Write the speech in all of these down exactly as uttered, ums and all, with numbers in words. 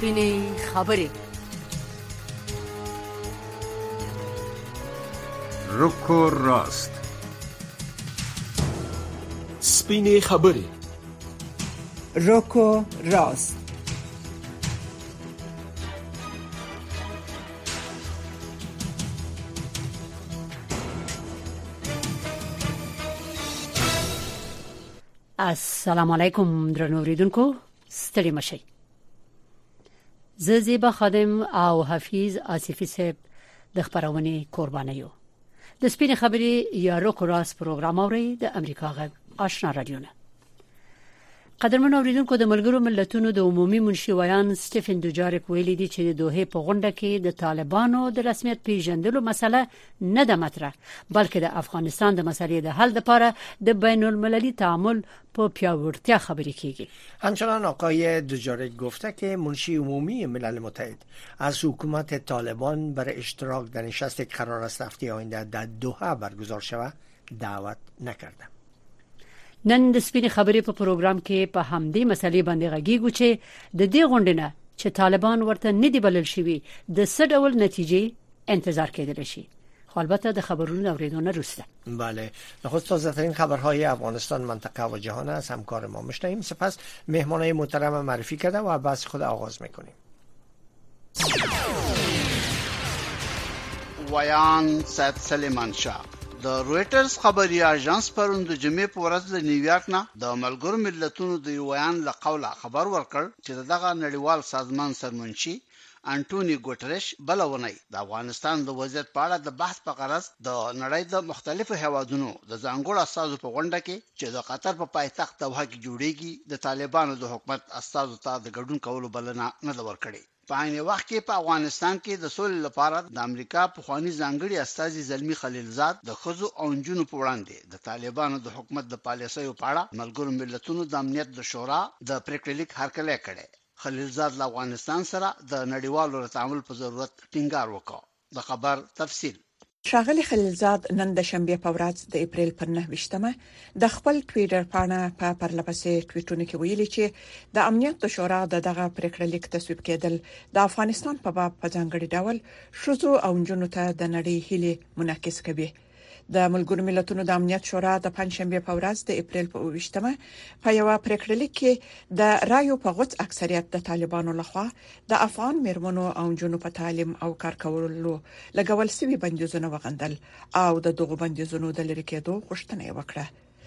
سپینې خبرې. رک و راست. سپینې خبرې. رک و راست. السلام علیکم درنو اوریدونکو، ستړي مشئ. زه زیبا خادم او حفیظ آصفی صاحب د خبرونه قرباني یو. د سپینې خبرې یا رک و راست پروګرام اوري د امریکا غږ آشنا رادیو نه. قدرمن اوریدونکو، د ملګرو ملتونو د عمومي منشي ویان سټیفن دوجاریک ویلي دی چې د دوحه په غونډه کې د طالبانو د رسمیت پیژندلو مسله نه ده مطرح، بلکې د افغانستان د مسلې د حل لپاره د بین المللي تعامل په پیاوړتیا خبرې کیږي. همچنان آقای دوجاریک گفته که منشی عمومی ملل متحد از حکومت طالبان برای اشتراک در نشستی که قرار است هفته آینده در دوحه برگزار شود دعوت نکرده. نن د سپینې خبرې په پروګرام کې په همدې مسلې باندې غږیږو چې د دې غونډې نه چې طالبان ورته ندي بلل شوی د څه ډول نتیجې انتظار کېدل شي. خو البته د خبرونو اوریدونه روسته. بله، نخست تازه ترین خبرهای افغانستان، منطقه و جهان از همکار ما میشنویم. سپس مهمانای محترم معرفی کرده و بحث خود آغاز میکنیم. ویان سید سلیمان شاه د رويټرز خبري اژانس پروند د جمعې په ورځ د نیویارک نه د ملګرو ملتونو د ویان له قوله خبر ورکړ چې دغه نړیوال سازمان سرمنشي انټونی ګوټرش بلونی د افغانستان د وضعیت په اړه د بحث په غرض د نړۍ د مختلفو هیوادونو د ځانګړو اساسو په غونډه کې چې د قطر په پایتخت دوحه کې جوړیږي د طالبانو د حکومت اساسو ته د ګډون کولو بلنه نه ورکړي. په عین وخت کې په افغانستان کې د سولې لپاره د امریکا په خواني ځانګړي استازي زلمی خلیلزاد د خزو او انجونو په وړاندې د طالبانو د حکومت د پالیسیو په اړه ملګرو ملتونو د امنیت د شورا د پریکړې لیک هرکلی کړي. خلیلزاد له افغانستان سره د نړیوالو تعامل په ضرورت ټینګار وکړ. د خبر تفصیل. ښاغلي خلیلزاد نن د شنبه په ورځ د اپریل پر نهه ویشتمه د خپل ټویټر پاڼه په پرلپسې ټویټونه کې ویلي چې د امنیت د شورا د دغه پریکړه لیک تصویب کېدل د افغانستان په باب په ځانګړي ډول شذو او جنونو ته د نړۍ هیله منعکس کوي. د ملګرو ملتونو د امنیت شورا د پنځشنبه په ورځ د اپریل په ویشتمه په یو پریکړه لیک کې د رایو په غوڅ اکثریت د طالبانو لخوا د افغان میرمنو او جنونو په تعلیم او کار کولو لګول سوي بندیزونه وغندل او د دغو بندیزونو د لری کېدو غوښتنه وکړه.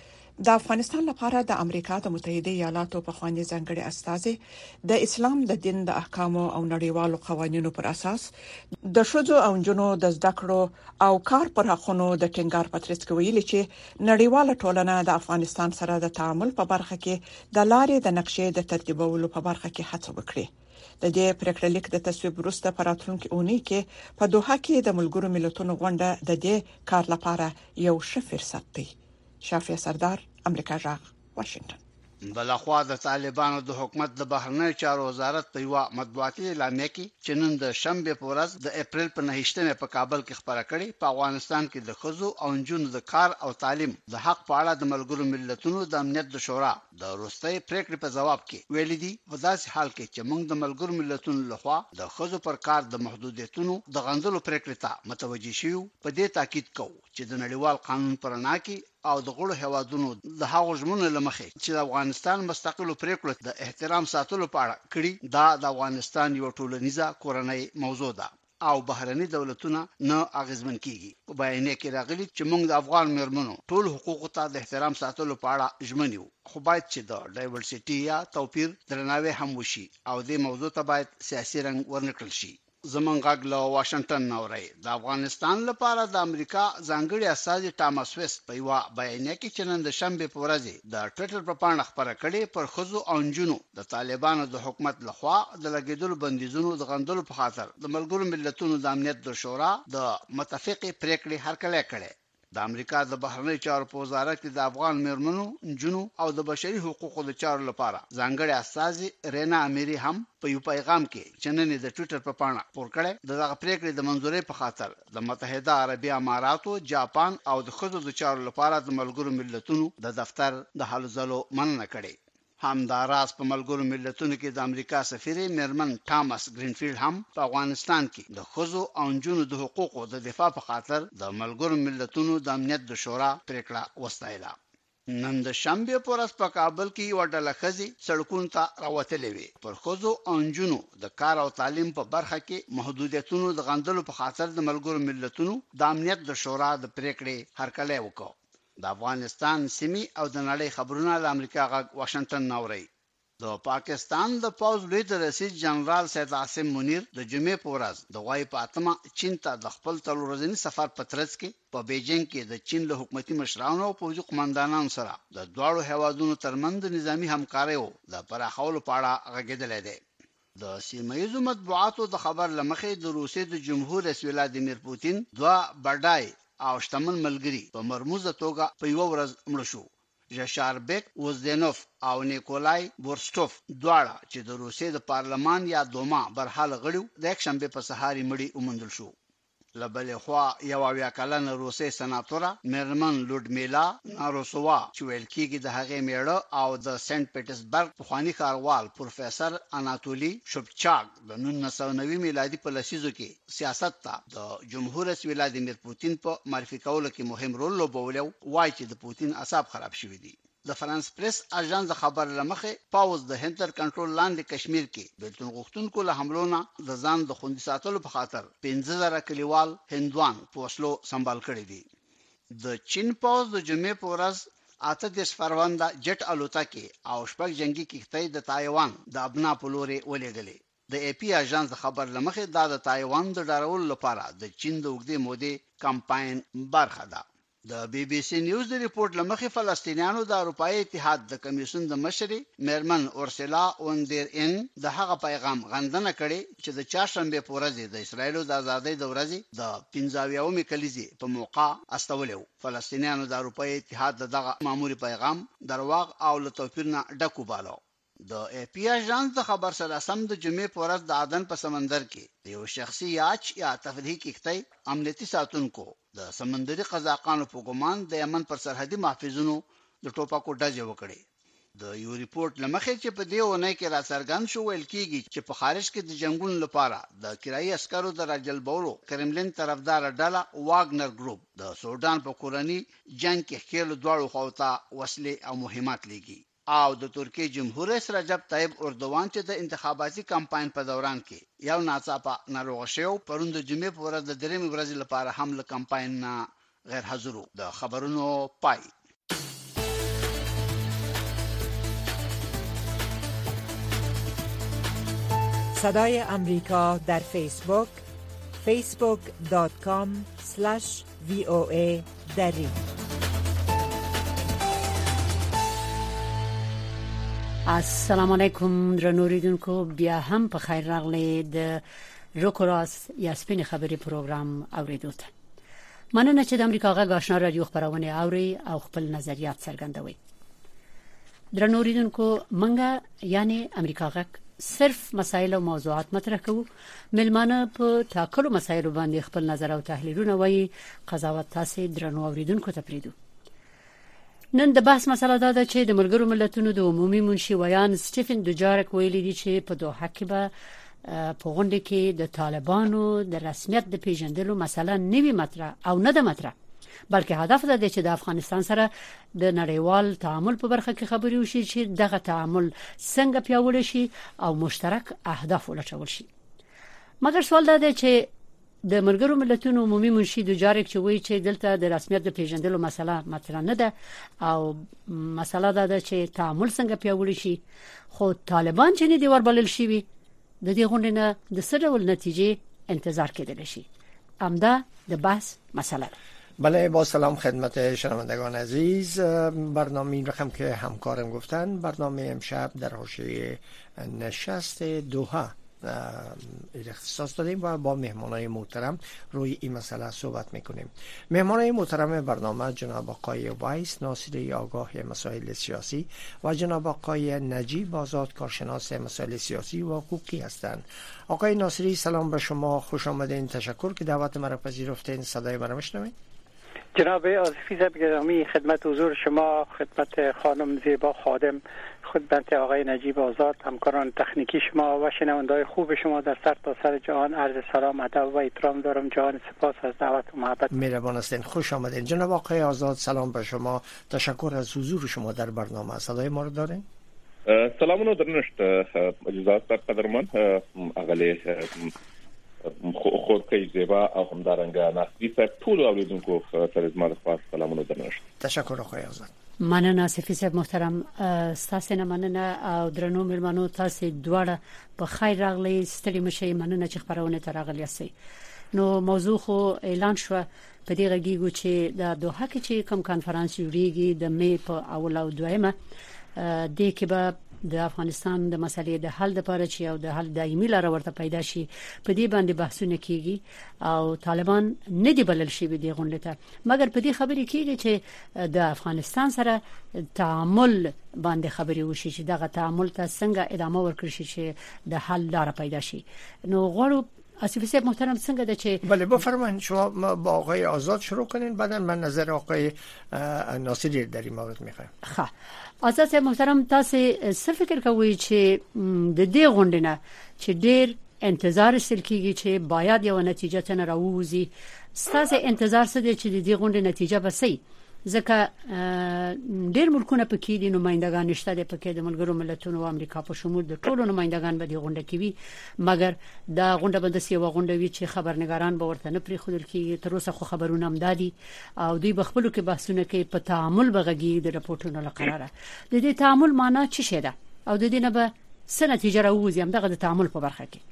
د افغانستان لپاره د امریکا د متحده ایالاتو په خواني ځانګړي استازي د اسلام د دین د احکامو او نړیوالو قوانینو پر اساس د شذو او جنونو د زده کړو او کار پر حقونو د ټینګار پترڅ کوي چې نړیواله ټولنه د افغانستان سره د تعامل په برخه کې د لارې د نقشې د ترتیبولو په برخه کې هڅه وکړي. د دې پریکړه لیک د تصویب وروسته په راتلونکي اونۍ کې په دوحه کې د ملګرو ملتونو غونډه د دې کار لپاره یو ښه فرصت دی. شافعي سردار، امریکا جغ، واشنگټن. بلخوا د طالبانو د حکومت د بهرنی چارو وزارت په یو مطبوعاتي اعلامیه کې چې نن د شنبه په ورځ د اپریل په نهه په کابل کې خبره کړې په افغانستان کې د خزو او جنونو د کار او تعلیم د حق په اړه د ملګرو ملتونو د امنیت د شورا د وروستۍ پریکړې په جواب کې ویل دي په داسې حال کې چې موږ د ملګرو ملتونو لخوا د خزو پر کار د محدودیتونو د غندلو پریکړې ته متوجي شو، په دې تاکید کوو چې د نړیوال قانون پر نه کې او د غړو هوادونو د هغو ژمنو لمخې چې د افغانستان مستقلو پریکړو د احترام ساتلو په اړه کړي دا د افغانستان یو ټولنیزه کورنۍ موضوع ده او بهرني دولتونه نه اغیزمن کیږي. په بیان کې راغلي چې موږ د افغان میرمنو ټول حقوقو ته د احترام ساتلو په اړه ژمن یو، خو باید چې د ډایورسيټي یا توپیر درناوی هم وشي او د موضوع ته باید سیاسي رنګ ورنکړل شي. زمون غږ له واشنگټن نوري. د افغانستان لپاره د امریکا ځانګړي استازي ټامس ویست په یو بیان کې چې نن د شنبه په ورځ د ټویټر په پاڼه خبره کړې پر خزو او جنونو د طالبانو د حکومت لخوا د لګیدلو بندیزونو د غندلو په خاطر د ملګرو ملتونو د امنیت د شورا د متفقې پریکړې هرکلی کړي. د امریکا د بهرنی چارو په وزارت کې د افغان میرمنو، جنونو او د بشري حقوقو د چارو لپاره ځانګړي استازي رینا اميري هم په یو پیغام کې چې نن د ټویټر په پاڼه پور کړی دغه پریکړې د منځوري په خاطر د متحده عربي اماراتو، جاپان او د خزو د چارو لپاره د ملګرو ملتونو د دفتر د حل ځلو مننه کړې. همداراز په ملګرو ملتونو کې د امریکا سفیر میرمن ټامس گرینفیلد هم په افغانستان کې د خزو او نجونو د حقوقو د دفاع په خاطر د ملګرو ملتونو د امنیت د شورا پریکړه وستایله. نن د شنبه په ورځ په کابل کې یو ډله ښځې سړکونو ته راوتلې وې. پر خزو او نجونو د کار او تعلیم په برخه کې محدودیتونو د غندلو په خاطر د ملګرو ملتونو د امنیت د شورا د پریکړې هرکلی وکړ. د افغانستان سیمې او د نړۍ خبرونه له امریکا غږ واشنگټن نوري. د پاکستان د پوز لوی د رئیس جنرال سید عاصم منیر د جمعې په ورځ د غوای په اتمه چین ته د خپل څلور ورځني سفر په ترڅ کې په بیجینګ کې د چین له حکومتي مشرانو او پوځي قوماندانانو سره د دواړو هیوادونو ترمنځ نظامی همکارۍ د پراخولو په اړه غږېدلی دی. د سیمایي مطبوعاتو د خبر لمخې د روسیې د جمهور رئیس ولادیمیر پوتین دوه بډای او شتمن ملګري په مرموزه توګه په یو ورځ مړ شو. ژشاربک وزدنوف او نیکولای بورستوف دواړه چې د روسیې د پارلمان یا دوما برحال غړي د یک شنبه په سهاري مړي ومندل شو. لبلې خوا یو اویا کلنه روسي سناتوره میرمن لودمیلا ناروسووا چې ویل کېږي د هغې میړه او د سنت پیټرزبرګ پخوانی ښاروال پروفیسور اناتولی شوبچاک د نولس سوه نوي میلادي په لسیزو کې سیاست ته د جمهور رئیس ولادیمیر پوتین په معرفي کولو کې مهم رول لوبولی وایي چې د پوتین اعصاب خراب شوي دي. د فرانس پریس اژانس خبر لمخې پاوز د هند تر کنټرول لاندې کشمیر کې بیلتون غوښتونکو له حملو نه د ځان د خوندي ساتلو په خاطر پنځه زره کلیوال هندوان په وسلو سنبال کړي دي. د چین پاوز د جمعې په ورځ اته دېرش فرمانده جټ الوتکې او شپږ جنگي کښتۍ د تایوان د ابنا په لوري ولېږلې. د ای پی اژانس خبر لمخې دا د تایوان د ډارولو لپاره د چین د اوږدې مودې کمپاین برخه ده. د بی بی سی نیوز د ریپورت لمخې فلسطینیانو د اروپایي اتحاد د کمیسیون د مشري میرمن اورسلا وندر ان د هغه پیغام غندنه کړي چې د چهارشنبه په ورځ د اسرایل د ازادۍ د ورځې د پنځاویاومې کلیزې په موقع استولیو. فلسطینیانو د اروپایي اتحاد دغه ماموري پیغام درواغ او له توپیر نه ډک وباله. د ای پی اژانس د خبر سره سم د جمعې په ورځ د عدن په سمندر کې یو شخصي یاچ یا تفریحي کښتۍ امنیتي ساتونکو د سمندري قزاقانو په ګمان د یمن پر سرحدي محافظونو د ټوپکو ډزې وکړې. د یو ریپورت لمخې چې په دې ونې کې راڅرګند شو ویل کېږي چې په خارج کې د جنگونو لپاره د کرایي عسکرو د راجلبولو کرملین طرفدار ډله واګنر ګروپ د سودان په کورني جنگ کې خېلو دواړو خواو ته وسلې او مهمات لېږي. او د ترکیې جمهور رئیس رجب طیب اردوغان چې د انتخاباتي کمپاین په دوران کې یو ناڅاپه ناروغ شو پرون د جمعې په ورځ د درېمې ورځې لپاره هم له کمپاین نه غیر حاضر. د خبرونو پای. صدای امریکا در فیسبوک فیسبوک دات کام اسلش وی او ای دری. السلام علیکم درنو اوریدونکو، بیا هم په خیر راغلی د روکوراس یا سپین خبري پروګرام اوریدو ته. مننه چې د امریکا غږ آشنا رادیو خبرونه اوري او خپل نظریات څرګندوي. درنو اوریدونکو، منګه یعنی امریکا غږ صرف مسایل او موضوعات مطرح کوو. ملمانه په تاکلو مسایل باندې خپل نظر او تحلیلونه وایي. قضاوت تاسو درنو اوریدونکو ته پریدو. نن د بحث مسله دا ده چې د ملګرو ملتونو د عمومي منشي ویان سټیفن دوجارک ویلي دي چې په دوحه کې به په غونډه کې د طالبانو د رسمیت د پیژندلو مسله نوي مطرح او نه د مطرح بلکې هدف ده چې د افغانستان سره د نړیوال تعامل په برخه کې خبري وشي چې دغه تعامل څنګه پیاوړی شي او مشترک اهداف ولټول شي. مګر سوال دا دی چې د ملګرو ملتونو عمومي منشي دوجارک چې وایي چې دلته د رسمیت د پیژندلو مسله مطرح نه ده او مسله دا ده چې تعامل څنګه پیاوړی شي، خو طالبان چې نه دی وربلل شي د دې غونډې نه د څه ډول نتیجې انتظار کېدلی شي. امدا د بحث مسئله. بله، با سلام خدمت شنوندگان عزیز. برنامه این رقم که همکارم گفتن، برنامه امشب در حوزه نشست دوحه اختصاص دادیم و با مهمانای محترم روی این مسئله صحبت میکنیم. مهمانای محترم برنامه جناب آقای وایس ناصری آگاه مسائل سیاسی و جناب آقای نجیب آزاد کارشناس مسائل سیاسی و حقوقی هستند. آقای ناصری سلام به شما، خوش آمدین. تشکر که دعوت مرا پذیرفتین. صدای مرا میشنوید؟ جناب آصفی صاحب گرامی، خدمت حضور شما، خدمت خانم زیبا خادم، خدمت آقای نجیب آزاد، همکاران تکنیکی شما و شنونده‌های خوب شما در سر تا سر جهان عرض سلام، ادب و احترام دارم. جهان سپاس از دعوت و محبت. مهربان هستین، خوش آمدین جناب آقای آزاد. سلام به شما، تشکر از حضور شما در برنامه. صدای ما رو دارین؟ سلامونه درنښت اجازه ستاسو قدرمن اغلی خورکۍ زیبا او همدارنګه ناصری صاحب ټول اوریدونکو سره زما د خوا سلامونه درنښت. تشکر آقای آزاد. مننه آصفی صاحب محترم، ستاسو نه مننه او درنو ملمنو، تاسو دواړه په خیر راغلی، ستړي مشي، مننه چې خبرونه تر راغلی یاستئ. نو موضوع خو اعلان شو په دې غږیږي چې د دوحه کې چې کوم کانفرنس جوړیږي د می په اول او دویمه د کې به د افغانستان د مسلې د حل لپاره چې او د حل دایمي لاره ورته پیدا شي، په دې باندې بحثونه کیږي او طالبان نه دی بلل شي به دې غونډه ته، مګر په دې خبرې کیږي چې د افغانستان سره تعامل باندې خبرې وشي چې دغه تعامل ته څنګه ادامه ورکړي شي چې د حل لاره پیدا شي. نو غواړو آصفی صاحب محترم څنګه د چې بله بفرمایید شما با آقای آزاد شروع کنین، بعد من نظر آقای ناصری در این مورد میخوایم. خب آزاد صاحب محترم، تاسو څه فکر کوئ چې د دې غونډې نه چې ډېر انتظار سل کیږي چې باید یو نتیجه تن راووزي، تاسو انتظار څه دی چې د دې غونډې نتیجه به سي؟ ځکه ډېر ملکونه پکې دي، نمائندگان نشته د پکې د ملګرو ملتونو او امریکا په شمول د ټولو نمائندگان به د غونډه کې وي، مګر دا غونډه به د سیو غونډه وي چې خبرنګاران به ورته نه پرې خودل کیږي. تر اوسه خو خبرونه هم دادي او دوی بخپلو کې بحثونه کوي په تعامل بغږی د راپورټونو لقراره. د دې تعامل معنی څه شي ده او د دې نه به څه نتیجه راوځي هم دغه د تعامل په برخه کې؟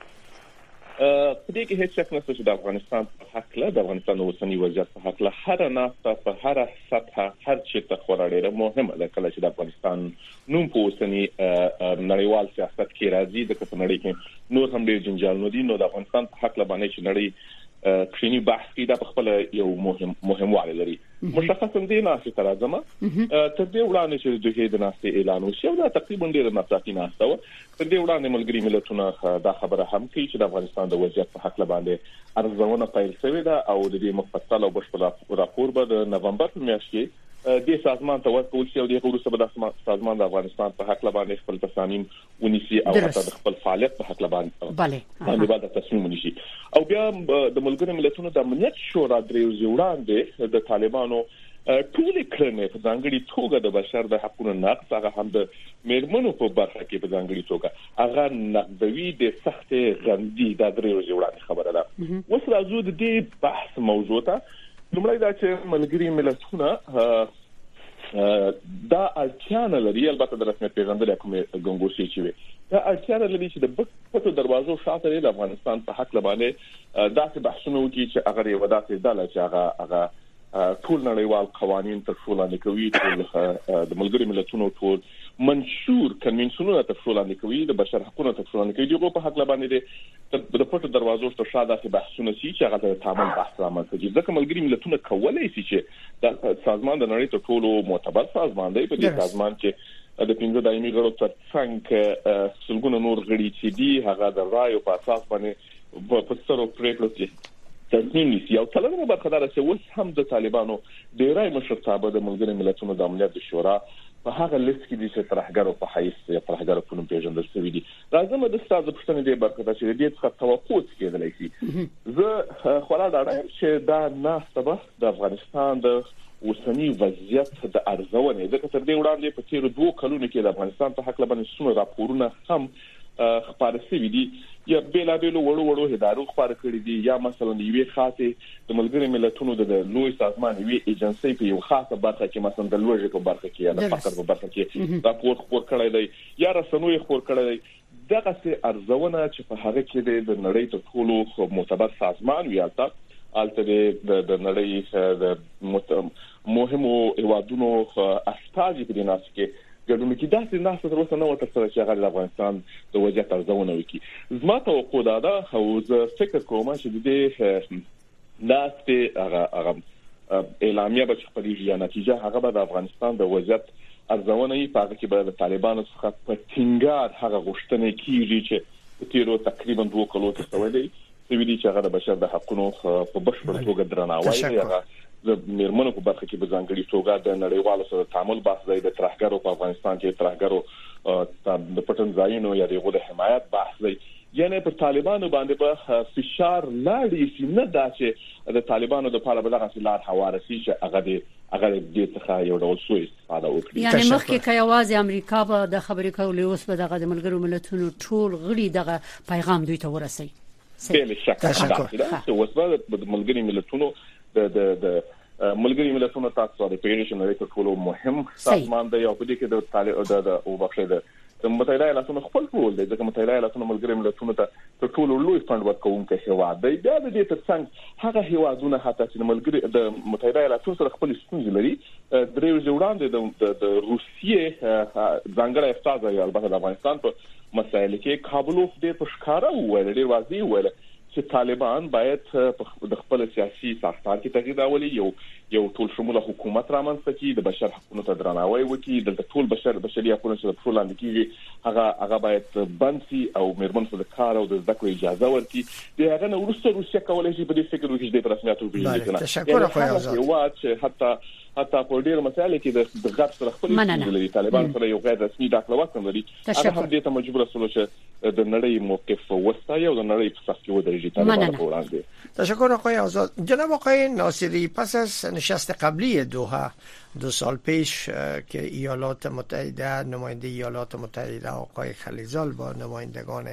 په دې کې هیڅ شک نشته چې د افغانستان په حق له د افغانستان اوسنی وضعیت په حق له هر ناسته په هر سطح هر چې ته خورړې مهمه ده کله چې د افغانستان نوم په اوسنی نړیوال سیاست کې راځي د کتنړۍ کې نور هم ډېر جنجال نو دي. نو د افغانستان په حق له باندې چې نړۍ کښینی بحث کې دا په خپل یو مهم مهموالی لري. مشخصا دې ناسته تر ازمه تر دې وړاندې چې د دې د ناسته اعلان وشو دا تقریبا ډېر ناساتي ناسته و. تر دې وړاندې ملګری ملتونه دا خبره هم کوي چې د افغانستان د وضعیت په حق له باندې ارزونه پیل شوې ده او د دې مفصل او بشپړ راپور به د نومبر په میاشت کې د سازمان ته ورکول شي او د وروسته به د سازمان د افغانستان په حق له باندې خپل تصامیم ونیسي او حتی د خپل فعالیت په حق له باندې بله باندې باید تصمیم ونیسي. او بیا د ملګری ملتونو د امنیت شورا درې ورځې وړاندې د طالبانو ټول کړنې په ځانګړي توګه د بشر د حقوقو نقض هغه هم د میرمنو په برخه کې په ځانګړي توګه هغه نقضوي د سخت غندي د درې ورځې وړاندې خبره ده. اوس راځو د دې بحث موضوع ته. لومړی دا چې ملګری ملتونه دا اړتیا نه لري البته د رسمیت پیژندل کومه ګنګوسي چې وي دا اړتیا نه لري چې د پټو دروازو شاته د افغانستان په حق لبانه داسې بحثونه وکړي چې هغه یو داسې ډله چې هغه هغه ټول نړیوال قوانين تر څو لاندې کوي، ټول د ملګری ملتونو ټول منشور کنوینسیونونه تر څو لاندې کوي، د بشر حقوقو تر څو لاندې کوي. دغه په حق لبانه د پټو دروازو شته شاده چې بحثونه سي چې هغه د تعامل بحث رامنځته کوي. ځکه ملګری ملتونه کولای شي چې د سازمان د نړۍ ته ټولو معتبر سازمان دی. په دې سازمان کې د پنځه دایمي غړو ترڅنګ سلګونه نور غړي چې دي هغه د رایو په اساس باندې په سترو پریکړو کې تصمیم نیسي. او څلورمه برخه دا چې اوس هم د طالبانو ډیری مشرتابه د ملګری ملتونو د امنیت شورا په هغه لیست کې دي چې ترهګرو په حیث یا ترهګرو په نوم پیژندل شوی دي. راځم د ستاسو پوښتنې د برخه چې د دې څخه توقع کېدلای شي. زه خورا دا رایم چې دا ناسبه د افغانستان د اوسنی وضعیت د ارزونې ځکه تر دې وړاندې په تیر دوه کلونو کې د افغانستان په حق لبنې څومره راپورونه هم خبره شوی دي یا بیلا بیلو وړو وړو هدارو خبره کړې دي یا مثلا یوې خاصه د ملګری ملتونو د لوی سازمان یوې ایجنسی په یو خاصه برخه کې مثلا د لوژې په برخه کې یا د فقر په برخه کې راپور خبر کړی دی یا رسنوي خبر کړی دی. دغه څه ارزونه چې په هغه کې د نړۍ ته ټولو معتبر سازمان ویالته الته د نړۍ د مهمو هیوادونو استازي په دې ناس کې ګډون کې داسې ناس تر اوسه نه وته چې هغه د افغانستان د وضعیت ارزونه وکړي. زما توقع دا ده او زه فکر کوم چې د دې ناسته هغه هغه اعلامیه به خپلې یا نتیجه هغه به د افغانستان د وضعیت ارزونه یې په هغه کې به د طالبانو څخه په ټینګار هغه غوښتنې کیږي چې په تیرو تقریبا دوه کلو کې سوي دي چې هغه د بشر د حقوقو په بشپړ توګه درناوی هغه د میرمنو په برخه کې به ځانګړي توګه د نړیوالو سره تعامل بحث دی، د ترهګرو په افغانستان کې ترهګرو د پټن ځایونو یا دغه د حمایت بحث دی. یعنی پر طالبانو باندې به فشار لاړې سي، نه دا چې د طالبانو د پاره به دغه لار هوارسي چې هغه دې هغه دې څخه یو ډول سوء استفاده وکړي. یعنی مخکې کې یوازې امریکا به د خبرې کولې، اوس به دغه د ملګرو ملتونو ټول غړي دغه پیغام دوی ته ورسي. بله شک تشکر. اوس به د ملګري ملتونو د د د ملګري ملتونو تاسو د پیژنې نړۍ ټولو مهم سازمان دی او په دې کې د طالب د او بخښه د متحده ایالاتونو خپل رول دی، ځکه متحده ایالاتونو ملګري ملتونو ته ټولو لوی فند ورکوونکی هیواد دی. بیا د دې ترڅنګ هغه هیوادونه حتی چې ملګري د متحده ایالاتونو سره خپل ستونزې لري، درې ورځې وړاندې د روسیې ځانګړی استازی البته د افغانستان په مسایلو کې کابلوف دې په ښکاره وویل، ډېر واضح وویل چې طالبان باید د خپل سیاسي ساختار کې تغییر راولي، یو یو ټول شموله حکومت رامنځته کړي، د بشر حقوقو ته درناوی وکړي، د ټول بشر بشري حقوقو چې په ټول لاندې کېږي هغه هغه باید بند شي او میرمن ته د کار او د زده کړې اجازه ورکړي. د هغه نه وروسته روسیه کولای شي په دې فکر وکړي چې د رسمیت وبېږي. تشکر خو یو حتی حتی په ډیر مسایل کې د غرب سره خپل لري، طالبان سره یو غیر رسمي ډاکلوات هم لري. هغه هم دې ته مجبور سول چې د نړۍ موقف وستایي او د نړۍ په صف کې ودرېږي طالبان په وړاندې. تشکر آقای آزاد. جناب آقای ناصری، پس از نشست قبلی دوحه دو سال پیش که ایالات متحده، نماینده ایالات متحده آقای خلیزال با نمایندگان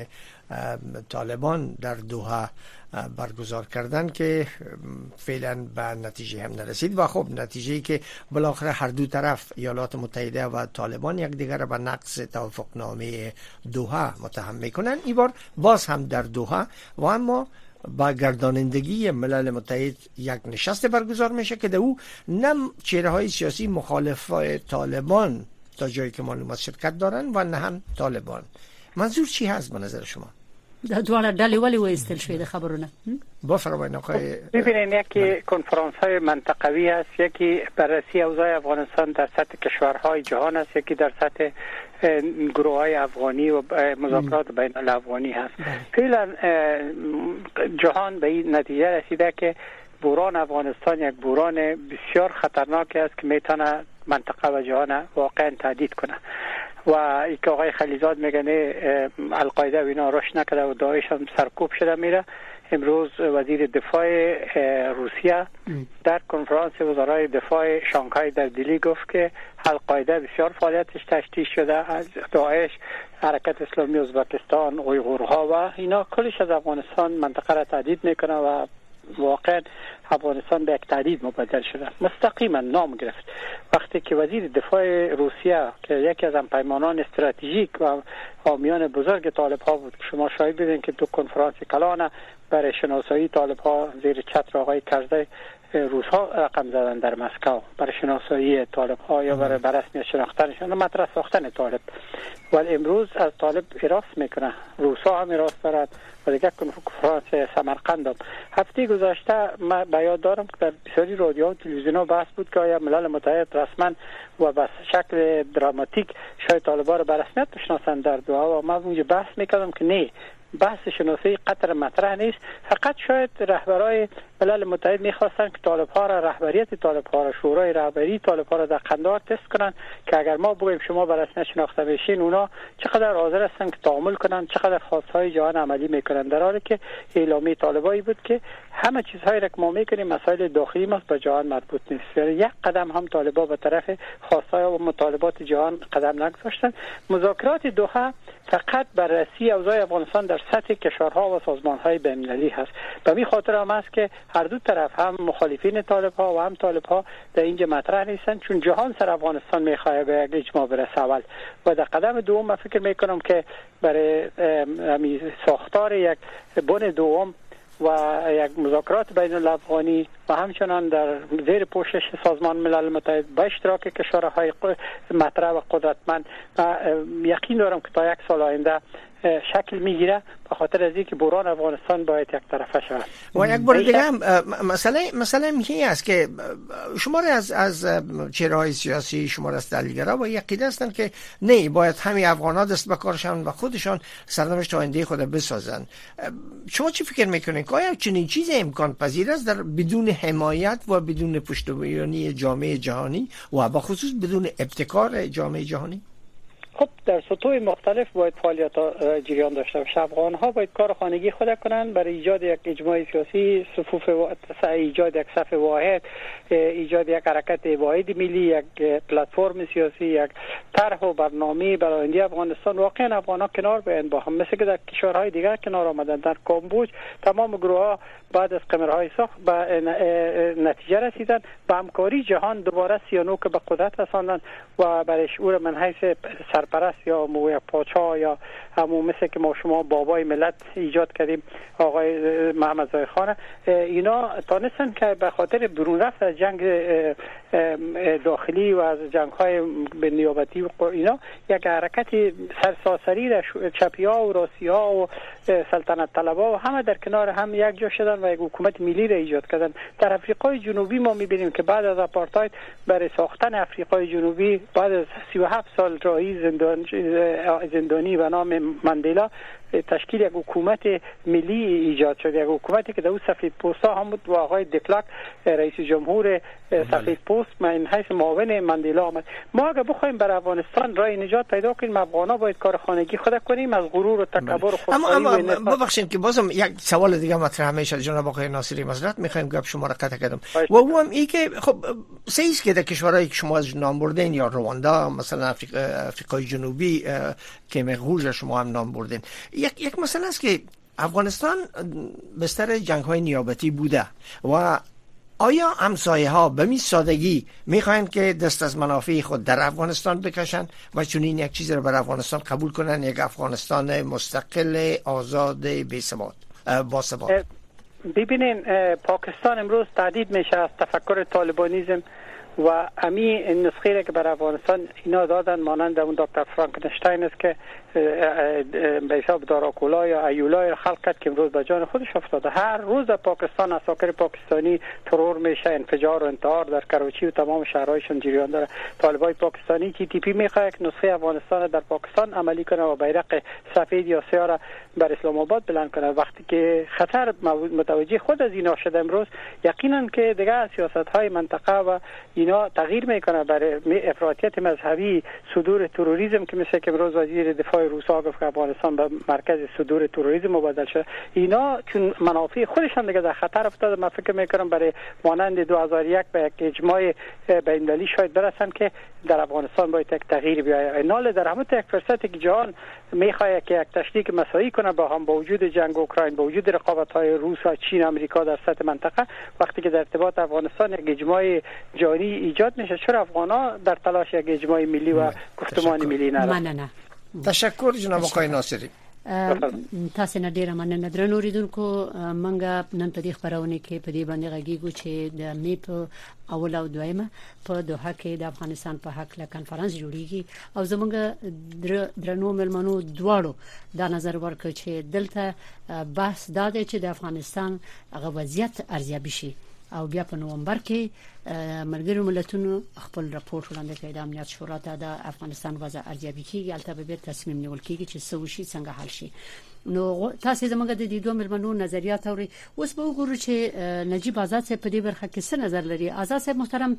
طالبان در دوحه برگزار کردن که فعلا به نتیجه هم نرسید و خب نتیجه‌ای که بالاخره هر دو طرف ایالات متحده و طالبان یکدیگر را به نقض توافقنامه دوحه متهم میکنن. این بار باز هم در دوحه و اما با گردانندگی ملل متحد یک نشست برگزار میشه که در او نه چهره های سیاسی مخالف طالبان تا جایی که معلومات شرکت دارن و نه هم طالبان. منظور چی هست به نظر شما؟ د دوه ډلې ولې وایستل شوې د خبرونه؟ بفرمایید آقای. ببینید، یکی کنفرانس های منطقوی است، یکی بررسی اوضاع افغانستان در سطح کشورهای جهان است، یکی در سطح گروه های افغانی و مذاکرات بین الافغانی هست. فعلا جهان به این نتیجه رسیده که بحران افغانستان یک بحران بسیار خطرناک است که میتونه منطقه و جهان واقعا تهدید کنه. و ای که آقای خلیزاد میگنه القاعده و اینا رشد نکرده و داعش هم سرکوب شده میره. امروز وزیر دفاع روسیه در کنفرانس وزرای دفاع شانگهای در دیلی گفت که القاعده بسیار فعالیتش تشدید شده، از داعش، حرکت اسلامی ازبکستان، اویغورها و اینا کلش از افغانستان منطقه را تهدید میکنه و واقعا افغانستان به یک تهدید مبدل شده. مستقیما نام گرفت وقتی که وزیر دفاع روسیه که یکی از همپیمانان استراتژیک و حامیان بزرگ طالب ها بود که شما شاهد بودین که تو کنفرانس کلان برای شناسایی طالب ها زیر چتر آقای کرزی روس ها رقم زدن در مسکو برای شناسایی طالب ها یا برای برسمی شناختنشان، مطرح ساختن طالب. ولی امروز از طالب اراست میکنه، روس ها هم اراست دارد و دیگه کنفرانس سمرقند هم. هفته گذشته من به یاد دارم که در بسیاری رادیو و تلویزیون ها بحث بود که آیا ملل متحد رسما و به شکل دراماتیک شاید طالبان رو به رسمیت بشناسند در دوحه و من اونجا بحث میکردم که نه، بحث شناسی قطر مطرح نیست، فقط شاید رهبرای ملل متحد میخواستن که طالب ها را، رهبریت طالب ها را، شورای رهبری طالب ها را در قندهار تست کنن که اگر ما بگوییم شما به رسمیت شناخته بشین، اونا چقدر حاضر هستن که تعامل کنن، چقدر خواستهای جهان عملی میکنن. در حالی که اعلامیه طالبایی بود که همه چیزهایی را که ما میکنیم مسائل داخلی ما به جهان مربوط نیست. یعنی یک قدم هم طالبا به طرف خواستهای و مطالبات جهان قدم نگذاشتن. مذاکرات دوحه فقط بررسی اوضاع افغانستان در سطح کشورها و سازمانهای بین‌المللی هست. به این خاطر هم است که هر دو طرف، هم مخالفین طالب ها و هم طالب ها در اینجا مطرح نیستن، چون جهان سر افغانستان میخواد به یک اجماع برسه اول. و در قدم دوم من فکر میکنم که برای ساختار یک بن دوم و یک مذاکرات بین الافغانی و همچنان در زیر پوشش سازمان ملل متحد با اشتراک کشورهای مطرح و قدرتمند یقین دارم که تا یک سال آینده شکل میگیره، به خاطر از اینکه بحران افغانستان باید یک طرفه شود. و یک بار دیگه هم مسئله مسئله این است که شمار از از چهره‌های سیاسی، شمار از تحلیلگرا با عقیده هستند که نه، باید همین افغان‌ها دست به کارشون و خودشان سرنوشت آینده خود بسازن. شما چی فکر میکنید که آیا چنین چیزی امکان پذیر است در بدون حمایت و بدون پشتیبانی جامعه جهانی و به خصوص بدون ابتکار جامعه جهانی؟ خب در سطوح مختلف باید فعالیت جریان داشته باشه. افغان ها باید کار خانگی خود کنند برای ایجاد یک اجماع سیاسی، صفوف و... ایجاد یک صف واحد، ایجاد یک حرکت واحد ملی، یک پلتفرم سیاسی، یک طرح و برنامه برای آینده افغانستان. واقعا افغان ها کنار بیان با هم، مثل که در کشورهای دیگر کنار آمدن. در کامبوج تمام گروه ها بعد از قمرهای ساخت به نتیجه رسیدن، به همکاری جهان دوباره سیانوک به قدرت رساندن و برای شعور من حیث سرپرست یا موی پاچا یا همون مثل که ما شما بابای ملت ایجاد کردیم آقای محمد زای خان، اینا تانستن که به خاطر برون رفت از جنگ داخلی و از جنگ های به نیابتی و اینا یک حرکت سرساسری در چپی ها و راسی ها و سلطنت طلبا و همه در کنار هم یک جا شدن و یک حکومت ملی را ایجاد کردن. در افریقای جنوبی ما میبینیم که بعد از آپارتاید برای ساختن افریقای جنوبی بعد از سی و هفت سال راهی زندان زندانی به نام ماندلا تشکیل یک حکومت ملی ایجاد شد، یک حکومتی که در اون سفید پوستا هم بود و آقای دکلارک رئیس جمهور سفید پوست من حیث معاون ماندلا آمد. ما اگه بخوایم بر افغانستان راه نجات پیدا کنیم، افغانا باید کار خانگی خود کنیم، از غرور و تکبر و خودخواهی. اما اما ببخشید که بازم یک سوال دیگه مطرح میشه جناب آقای ناصری، معذرت میخوایم گپ شما را قطع کردم و او هم این که خب سیس که در کشورهایی که شما از نام بردین یا رواندا مثلا افریقا افریقای جنوبی که مغول شما هم نام بردین، یک یک مسئله است که افغانستان بستر جنگ‌های نیابتی بوده و آیا همسایه ها به می سادگی میخواین که دست از منافع خود در افغانستان بکشن و چنین یک چیز را بر افغانستان قبول کنن، یک افغانستان مستقل آزاد بی ثبات با ثبات؟ ببینین پاکستان امروز تهدید میشه از تفکر طالبانیزم و امی نسخه را که بر افغانستان اینا دادن مانند اون دکتر فرانکنشتاین است که به حساب داراکولا یا ایولا را خلق کرد که امروز به جان خودش افتاده. هر روز در پاکستان اساکر پاکستانی ترور میشه، انفجار و انتحار در کراچی و تمام شهرهایشون جریان داره. طالبای پاکستانی تی تی پی میخواد که نسخه افغانستان در پاکستان عملی کنه و بیرق سفید یا سیاه را بر اسلام آباد بلند کنه. وقتی که خطر متوجه خود از اینا شده امروز یقینا که دیگه سیاست‌های منطقه و اینا تغییر میکنه برای افراطیت مذهبی، صدور تروریسم که مثل که امروز وزیر دفاع روسا گفت که افغانستان به مرکز صدور تروریسم مبادل شده. اینا چون منافع خودشان دیگه در خطر افتاده، من فکر میکنم برای مانند دو هزار و یک به یک اجماع بین‌المللی شاید برسن که در افغانستان باید یک تغییر بیاید. اینال در همون یک فرصتی که جهان میخواد که یک تشریک مساعی کنه با هم با وجود جنگ اوکراین، با وجود رقابت‌های روس و چین آمریکا در سطح منطقه، وقتی که در ارتباط افغانستان یک اجماع جهانی ایجاد میشه، چرا افغانا در تلاش یک اجماع ملی و گفتمان ملی نه؟ نه نه. تشکر جناب آقای ناصری. تاسو نه ډیره مننه درنو ریدونکو. منګه نن په دې خبرونه کې په دې باندې غږیږو چې د می په اول او دویمه په دوحه کې د افغانستان په حق له کانفرنس جوړیږي او زمونږ درنو ملمنو دواړو دا نظر ورکړ چې دلته بحث دا دی چې د افغانستان هغه وضعیت ارزیابي شي او بیا په نومبر کې ملګرو ملتونو خپل راپور وړاندې کړي د امنیت شورا ته د افغانستان وضع ارزیابي کیږي، البته به تصمیم نیول کیږي چې څه وشي څنګه حل شي. نو تاسو زموږ د دې دوه ملمنو نظریات اوري. اوس به وګورو چې نجیب آزاد صاحب په دې برخه کې څه نظر لري. آزاد صاحب محترم،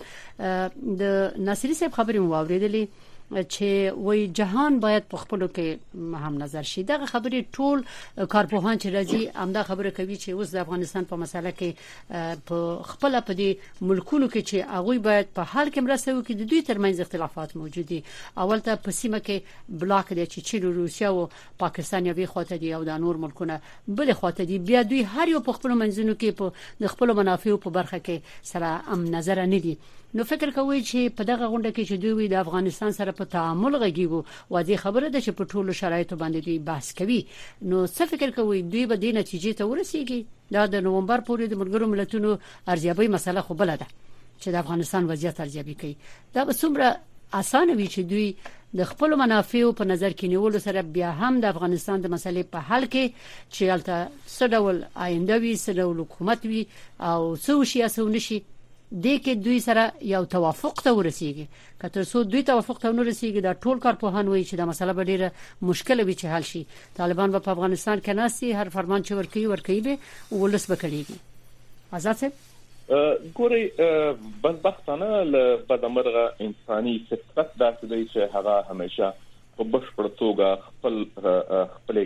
د ناصری صاحب خبرې مو اوریدلې چې وای جهان باید په خپلو کې هم نظر شي. دغه خبرې ټول کارپوهان چې راځي همدا خبره کوي چې اوس د افغانستان په مسله کې په خپل په دې ملکونو کې چې هغه باید په حل کې مرسته وکړي، د دوی ترمنځ اختلافات موجود دي. اول ته په سیمه کې بلاک دی چې چین او روسیا او پاکستان یوې خواته دي او د نور ملکونه بل خواته دي، بیا دوی هر یو په خپل منځونو کې په د خپل منافعو په برخه کې سره هم نظر نه دي. نو فکر کوي چې په دغه غونډه کې چې دوی د افغانستان سره په تعامل غږیږي او دې خبره ده چې په ټولو شرایطو باندې دوی بحث کوي. نو څه فکر کوي دوی به د نتیجې ته ورسیږي؟ دا د نومبر پورې د ملګرو ملتونو ارزیابي مسله خو بل ده چې د افغانستان وضعیت ارزیابي کوي. دا به څومره اسانه وي چې دوی د خپل منافعو په نظر کې نیولو سره بیا هم د افغانستان د مسلې په حل کې چې البته څه ډول آینده وي، څه ډول حکومت وي او څه وشي او نشي، دې کې دوی سره یو توافق ته ورسیږي. کله څو دوی توافق ته ورسیږي دا ټول کارپوهان وایي چې دا مسله به ډیره مشکل وي چې حل شي. طالبان په افغانستان کې ناسي، هر فرمان چې ورکوي ورکوي به ولس به کړيږي. آزاد صاحب ګوري بدبختانه له بدمرغه انساني فطرت داسې دی چې هغه همیشه په بشپړ توګه خپل خپل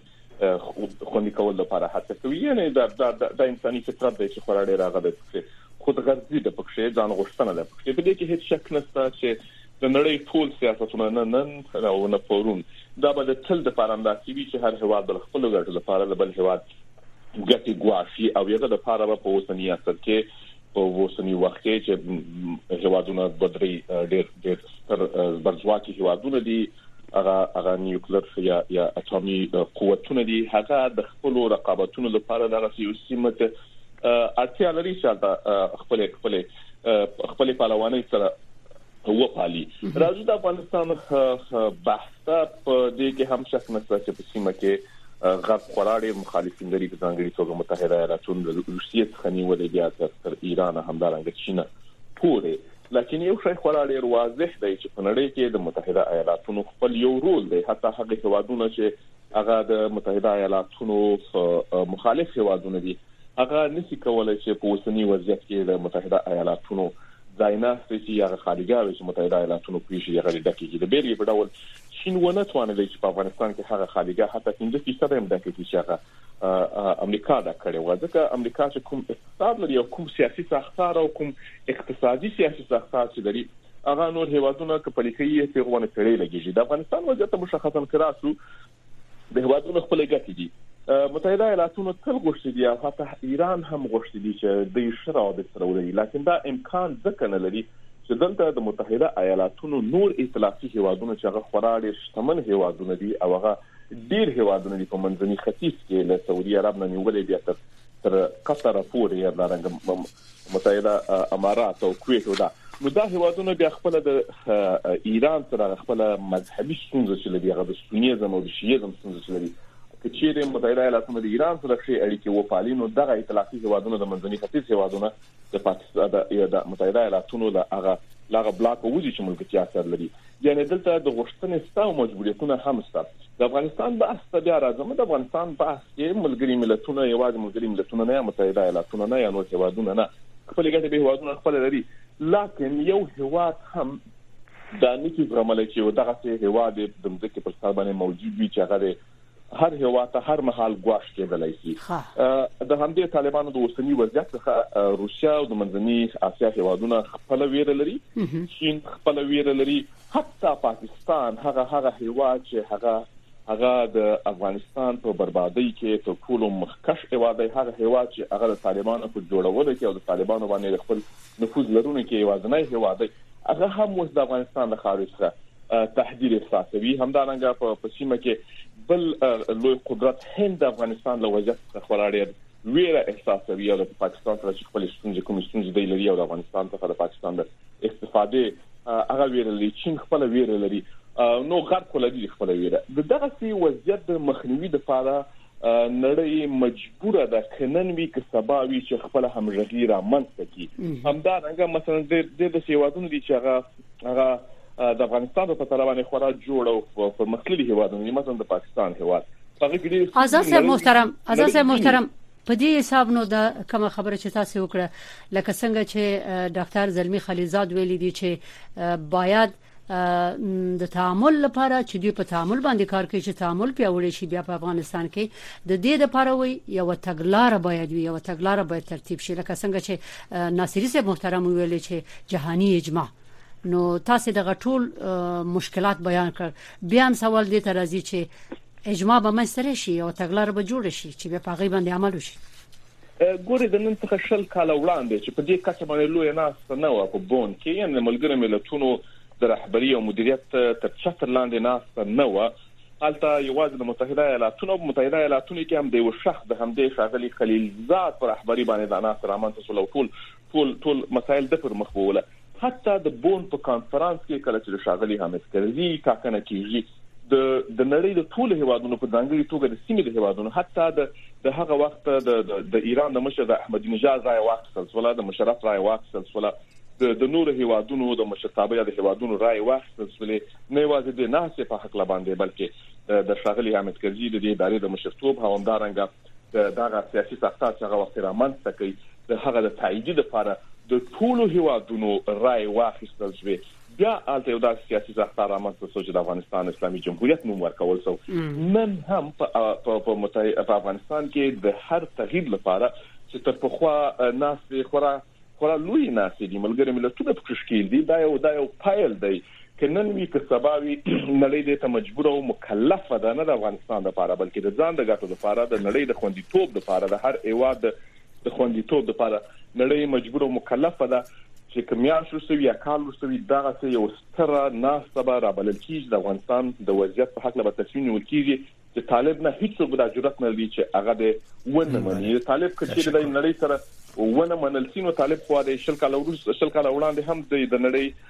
ګټه خوندي کول لپاره هڅه کوي. یعنی دا د انساني فطرت دی چې خورا ډیر هغه د خودغرضي د پکښې ځان غوښتنه ده. په دې کې هیڅ شک نشته چې د نړۍ ټول سیاستونه نن او نه پورون دا به د تل د پراندا سي چې هر هواد د خپل ګټو لپاره د بل هواد ګټي ګواښي او یغه د لپاره په اوسنی اثر کې په اوسنی وخت کې چې هوادونه بدري ډېر ډېر ستر برځواکي هوادونه دي هغه هغه نیوکلیر یا یا اټومي قوتونه دي هغه د خپل رقابتونو لپاره دغه سیاسي اړتیا لري چې خپل خپل خپل پهلواني سره هو پالي. راځو د افغانستان بحث په دې کې هم شک نشته چې په سیمه کې غرب قراړي مخالفین لري د ځانګړي توګه متحده ایالاتونو د روسیې څخه نیولې بیا تر ایران همدارنګه چین پورې. لکه یو شی قراړي واضح دی چې په نړۍ کې د متحده ایالاتونو خپل یو رول دی. حتی هغه هوادونه چې هغه د متحده ایالاتونو مخالف هوادونه دي هغه نشي کولای چې په اوسنی وضعیت کې د متحده ایالاتونو ځاینا چې هغه خارجاوي چې متحده ایالاتونو پیښې هغه د دقیقې د بیرې په ډول چین ونه توانېدی چې په افغانستان کې هغه خارجا حتی پنځه فیصد هم دقیقې چې هغه امریکا دا کړې و. ځکه امریکا چې کوم اقتصاد لري او کوم سیاسي ساختار او کوم اقتصادي سیاسي ساختار چې لري هغه نور هیوادونه کپلې کوي چې غوونه کړي لګیږي. د افغانستان وضعیت مشخصا کراسو د هیوادونو خپل ګټې دي. متحده ایالاتونو تل غوښتي دي او حتی ایران هم غوښتي دي چې د شرا د سره ولري. لکه دا امکان ځکه نه لري چې دلته د متحده ایالاتونو نور ائتلافي هیوادونه چې هغه خورا ډیر شتمن هیوادونه دي او هغه ډیر هیوادونه دي په منځني ختیځ کې له سعودي عرب نه نیولې بیا تر تر قطر پورې یا د متحده امارات او کویت او دا نو دا هیوادونه بیا خپل د ایران سره خپل مذهبي ستونزې چې لري هغه د سنیزم او د شیعیزم ستونزې چې لري چې د متحده ایالاتونو د ایران سره شي اړیکې و پالینو دغه ائتلافي هیوادونه د منځني ختیځ هیوادونه د پاکستان د متحده ایالاتونو د هغه لاغه بلاک وځي چې ملګرتیا سره لري. یعنی دلته د غوښتنې ستاسو مجبوریتونه هم ستاسو. د افغانستان بحث ته بیا راځم. د افغانستان بحث کې ملګری ملتونه یوازې ملګری ملتونه نه متحده ایالاتونه نه یا نور هیوادونه نه خپل ګټې به هیوادونه خپل لري. لکه یو هیواد هم د نکي برمل چې دغه هیواد د ځمکې پر سر باندې موجود وي چې هغه هر هیواد ته هر مهال ګواښ کېدلای شي. د همدې طالبانو د اوسنی وضعیت څخه روسیا او د منځني اسیا هیوادونه خپل ویره لري. چین خپل ویره لري. حتی پاکستان هغه هغه هیواد چې هغه هغه د افغانستان په بربادۍ کې ته ټول مخکش هیواد دی. هغه هیواد چې هغه د طالبانو په جوړولو کې او د طالبانو باندې خپل نفوذ لرونکي یوازینی هیواد دی هغه هم اوس د افغانستان د خارج څخه تهدید احساسوي. همدارنګه په سیمه کې بل لوی قدرت هند د افغانستان له وضعیت څخه خورا ډیر ویره احساسوي او د پاکستان سره چې خپل ستونزې کوم ستونزې دی لري او د افغانستان څخه د پاکستان د استفادې هغه ویره لري. چین خپل ویره لري. نو غرب کولای خپل ویره د دغه سی وضعیت د مخنیوي لپاره نړۍ مجبوره ده کنن وی که سبا وی چې خپل همغږي را منځ کی. همدارنګه مثلا د د سیوادونو دي چې هغه هغه د افغانستان په تر باندې خورا جوړ او په مخکلي هیوادونو مثلا د پاکستان هیواد آزاد صاحب محترم آزاد صاحب محترم په دې حساب نو د کوم خبره چې تاسو وکړه لکه څنګه چې ډاکټر زلمی خلیزاد ویلي دي چې باید د تعامل لپاره چې دوی په تعامل باندې کار کوي چې تعامل پیاوړی شي. بیا په افغانستان کې د دې لپاره وي یو تګلارې باید وي یو تګلارې باید ترتیب شي. لکه څنګه چې ناصری صاحب محترم ویلي چې جهانی اجماع نو تاسو دغه ټول مشکلات بیان کړ. بیا هم سوال دې ته راځي چې اجماع به مستری شي او تګلارې به جوړ شي چې به په غي باندې عمل وشي. ګوري د نن څخه شل کال وړاندې چې په دې کچه باندې لوی ناس نه و په بون کې یعنی ملګری ملتونو د رهبری او مدیریت تر چتر لاندې ناس نه و. حالته یوازې د متحده ایالاتونو متحده ایالاتونو کې هم د یو شخص د همدې شاغلي خلیلزاد پر رهبری باندې د ناس رامنځته شول ټول ټول ټول مسایل د پر مخ بوله. حتی د بون په کانفرنس کې کله چې شاغلي حامد کرزي ټاکنه کیږي د د نړۍ د ټول هیوادونو په ځانګړي توګه د سیمې د هیوادونو حتی د د هغه وخت د د ایران د مشر د احمدی نژاد رای واخیستل شو د مشرف رای واخیستل شو د د نور هیوادونو د مشرتابه د هیوادونو رای واخیستل شو نه یوازې د ناسې په حق لباندې بلکې د شاغلي حامد کرزي د ادارې د مشرتوب همدارنګه دغه سیاسي ساختار چې هغه وخت را منځته کوي د هغه د تایید لپاره د ټولو هیوادونو رائے واخیستل شوی. بیا البته یو داسې سیاسي ساختار رامنځته شو چې د افغانستان اسلامي جمهوریت نوم ورکول شو. نن هم په متحده افغانستان کې د هر تغییر لپاره چې تر پخوا ناس خورا خورا لوی ناس دي ملګری ملتونه په تشکیل دي، دا یو دا یو پایل دی کنن وی که سباوی نړۍ د ته مجبور او مکلف ده نه د افغانستان لپاره بلکې د ځان د ګټو لپاره د نړۍ د خوندیتوب لپاره د هر ایواد د خوندیتوب لپاره نړۍ مجبور او مکلف ده چې کمیان شو سوي یا کال وسوي دغه څه یو ستره ناسبه را بلل کیږي د افغانستان د وضعیت په حق له تصمیم نیول کیږي چې طالب نه هیڅ د جرأت نه لري چې هغه د ونه مني. طالب کچې د نړۍ سره ونه منل سینو طالب خو د شل کال ورس شل کال وړاندې هم د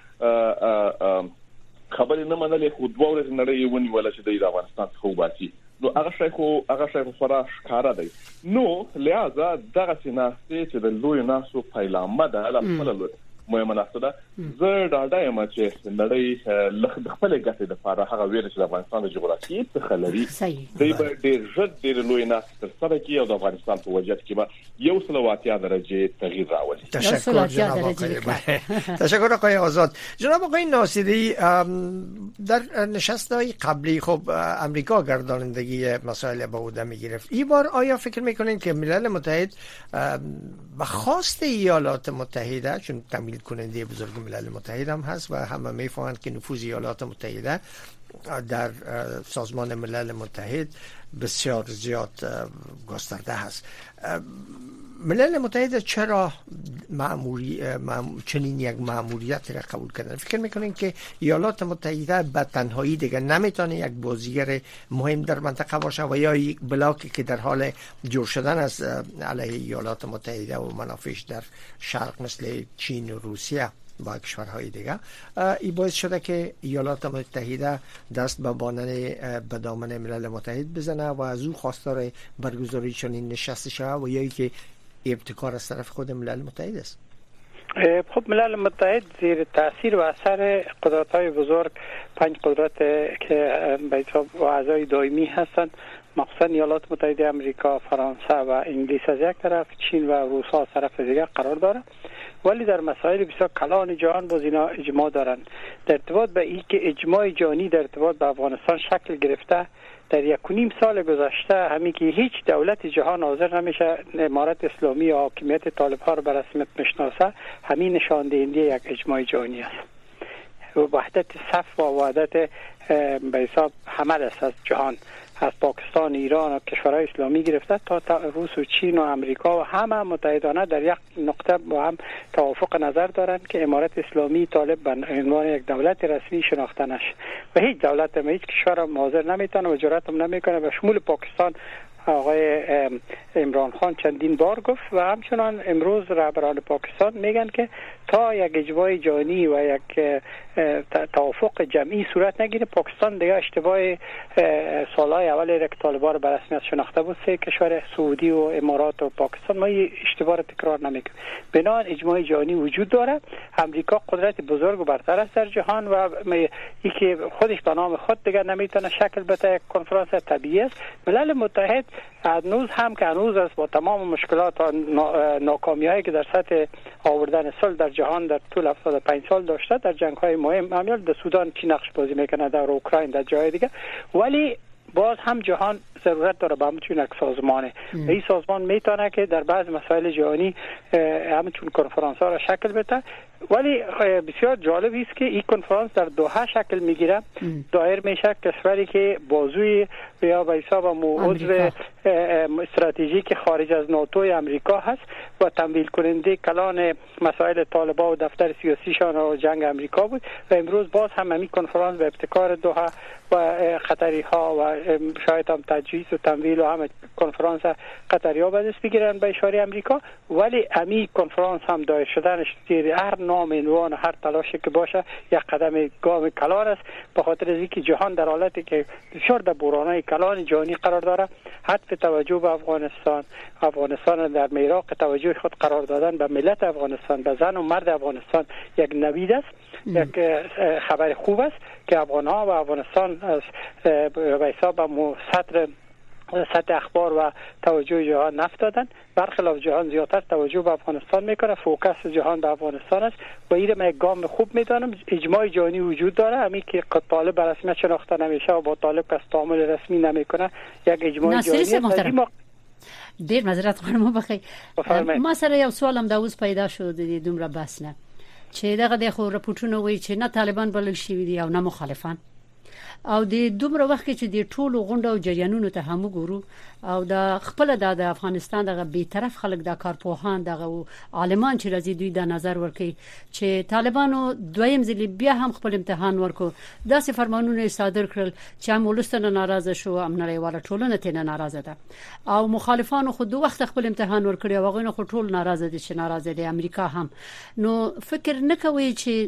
نړۍ خبرې نه منلې خو دوه ورځې نړۍ ونی ولا چې د افغانستان خو باسي نو هغه شای خو هغه شای خو فرا ښکارا دی. نو لہذا دغه سیناسته چې د لوی ناسو پیلامه ده لا خپل مهمه ناسته ده زه دا دایم چې نړۍ لخ د خپل ګټې لپاره هغه ویل چې د افغانستان د جغرافیې په خلري دی به ډېر ژر ډېر لوی ناس تر سره کې او د افغانستان په وضعیت کې به یو سلواتیا درجه تغییر راولي. تشکر جناب آقای تشکر آقای آزاد. جناب آقای ناصری در نشست‌های قبلی خب امریکا گردانندگی مسائل به عهده می‌گرفت. این بار آیا فکر می‌کنین که ملل متحد به خواست ایالات متحده چون تمویل کننده بزرگ ملل متحد هم هست و همه میفهمند که نفوذ ایالات متحده در سازمان ملل متحد بسیار زیاد گسترده هست، ملل متحد چرا مأموری مأمور چنین یک مأموریت را قبول کردن؟ فکر میکنین که ایالات متحده به تنهایی دیگه نمیتونه یک بازیگر مهم در منطقه باشه و یا یک بلاکی که در حال جور شدن از علیه ایالات متحده و منافعش در شرق مثل چین و روسیه با کشورهای دیگه این باعث شده که ایالات متحده دست به بانن به دامن ملل متحد بزنه و از او خواستار برگزاری چنین نشست شود و یا که ابتکار از طرف خود ملل متحد است؟ خب ملل متحد زیر تاثیر و اثر قدرت‌های بزرگ پنج قدرت که به حساب اعضای دائمی هستند مخصوصا ایالات متحده آمریکا، فرانسه و انگلیس از یک طرف، چین و روسیه از طرف دیگر قرار دارند، ولی در مسائل بسیار کلان جهان باز اینا اجماع دارند. در ارتباط به این که اجماع جهانی در ارتباط به افغانستان شکل گرفته در یک و نیم سال گذشته همین که هیچ دولت جهان حاضر نمیشه امارت اسلامی یا حاکمیت طالب ها رو به رسمیت بشناسه، همین نشان دهنده یک اجماع جهانی است. وحدت صف و وحدت به حساب حمل است از جهان، از پاکستان، ایران و کشورهای اسلامی گرفته تا روس و چین و امریکا و همه متحدانه در یک نقطه با هم توافق نظر دارند که امارت اسلامی طالب به عنوان یک دولت رسمی شناخته نشه و هیچ دولت هم هیچ کشور هم حاضر نمیتونه و جرأت هم نمیکنه به شمول پاکستان. آقای عمران خان چندین بار گفت و همچنان امروز رهبران پاکستان میگن که تا یک اجماع جهانی و یک توافق جمعی صورت نگیره پاکستان دیگه اشتباه سالهای اول که طالبان رو به رسمیت شناخته بود سه کشور سعودی و امارات و پاکستان ما این اشتباه رو تکرار نمیکنیم. بنابراین اجماع جهانی وجود داره. امریکا قدرت بزرگ و برتر است در جهان و ای که خودش به نام خود دیگه نمیتونه شکل بده، یک کنفرانس طبیعی است. ملل متحد هنوز هم که هنوز است با تمام مشکلات و ناکامی‌هایی که در سطح آوردن صلح در جهان در طول هفتاد و پنج سال داشته در جنگ‌های مهم همیال در سودان چی نقش بازی میکنه، در اوکراین، در جای دیگه، ولی باز هم جهان ضرورت داره به همچون یک سازمانه و این سازمان میتونه که در بعض مسائل جهانی همچون کنفرانس ها را شکل بده. ولی بسیار جالب است که این کنفرانس در دوحه شکل میگیره، دایر میشه کشوری که بازوی یا به حساب عضو استراتژیک خارج از ناتو امریکا هست و تمویل کننده کلان مسائل طالبان و دفتر سیاسیشان و جنگ امریکا بود و امروز باز هم همین کنفرانس به ابتکار دوحه و قطری ها و شاید هم تجهیز و تمویل و همه کنفرانس قطری ها به دست بگیرن به اشاره امریکا، ولی همین کنفرانس هم دایر شدنش زیر هر نام عنوان هر تلاشی که باشه یک قدم گام کلان است، به خاطر از اینکه جهان در حالتی که بسیار در بحران‌های کلان جهانی قرار داره. حتی توجه به افغانستان افغانستان در میراق توجه خود قرار دادن به ملت افغانستان، به زن و مرد افغانستان یک نوید است، یک خبر خوب است که افغان‌ها و افغانستان از به حساب سطر سطح اخبار و توجه جهان نفتادن. برخلاف جهان زیادتر توجه به افغانستان میکنه، فوکس جهان به افغانستان است و این من یک گام خوب میدانم. اجماع جهانی وجود داره، همین که طالب به رسمیت شناخته نمیشه و با طالب کس تعامل رسمی نمیکنه، یک اجماع جهانی است. ډیر معذرت خواهم بخی ما سره یو سوالم دا اوس پیدا شو د دومره بس نه چې دغه د خو رپورټونه وایي چې نه طالبان بلل شي دي او نه مخالفان، او د دومره وخت کې چې د ټولو غونډو او جریانونو ته هم ګورو او د خپل د افغانستان دغه به طرف خلک د کارپوهان دغه عالمان چې راځي دوی د نظر ورکي چې طالبانو دویم ځل بیا هم خپل امتحان ورکو، داسې فرمانونه صادر کړل چې هم ولستانه ناراضه شو، هم نړیواله ټولنه ته ناراضه ده او مخالفانو خو دوه وخت خپل امتحان ورکړي او هغه خو ټول ناراضه دي چې ناراضه دي امریکا هم. نو فکر نکوي چې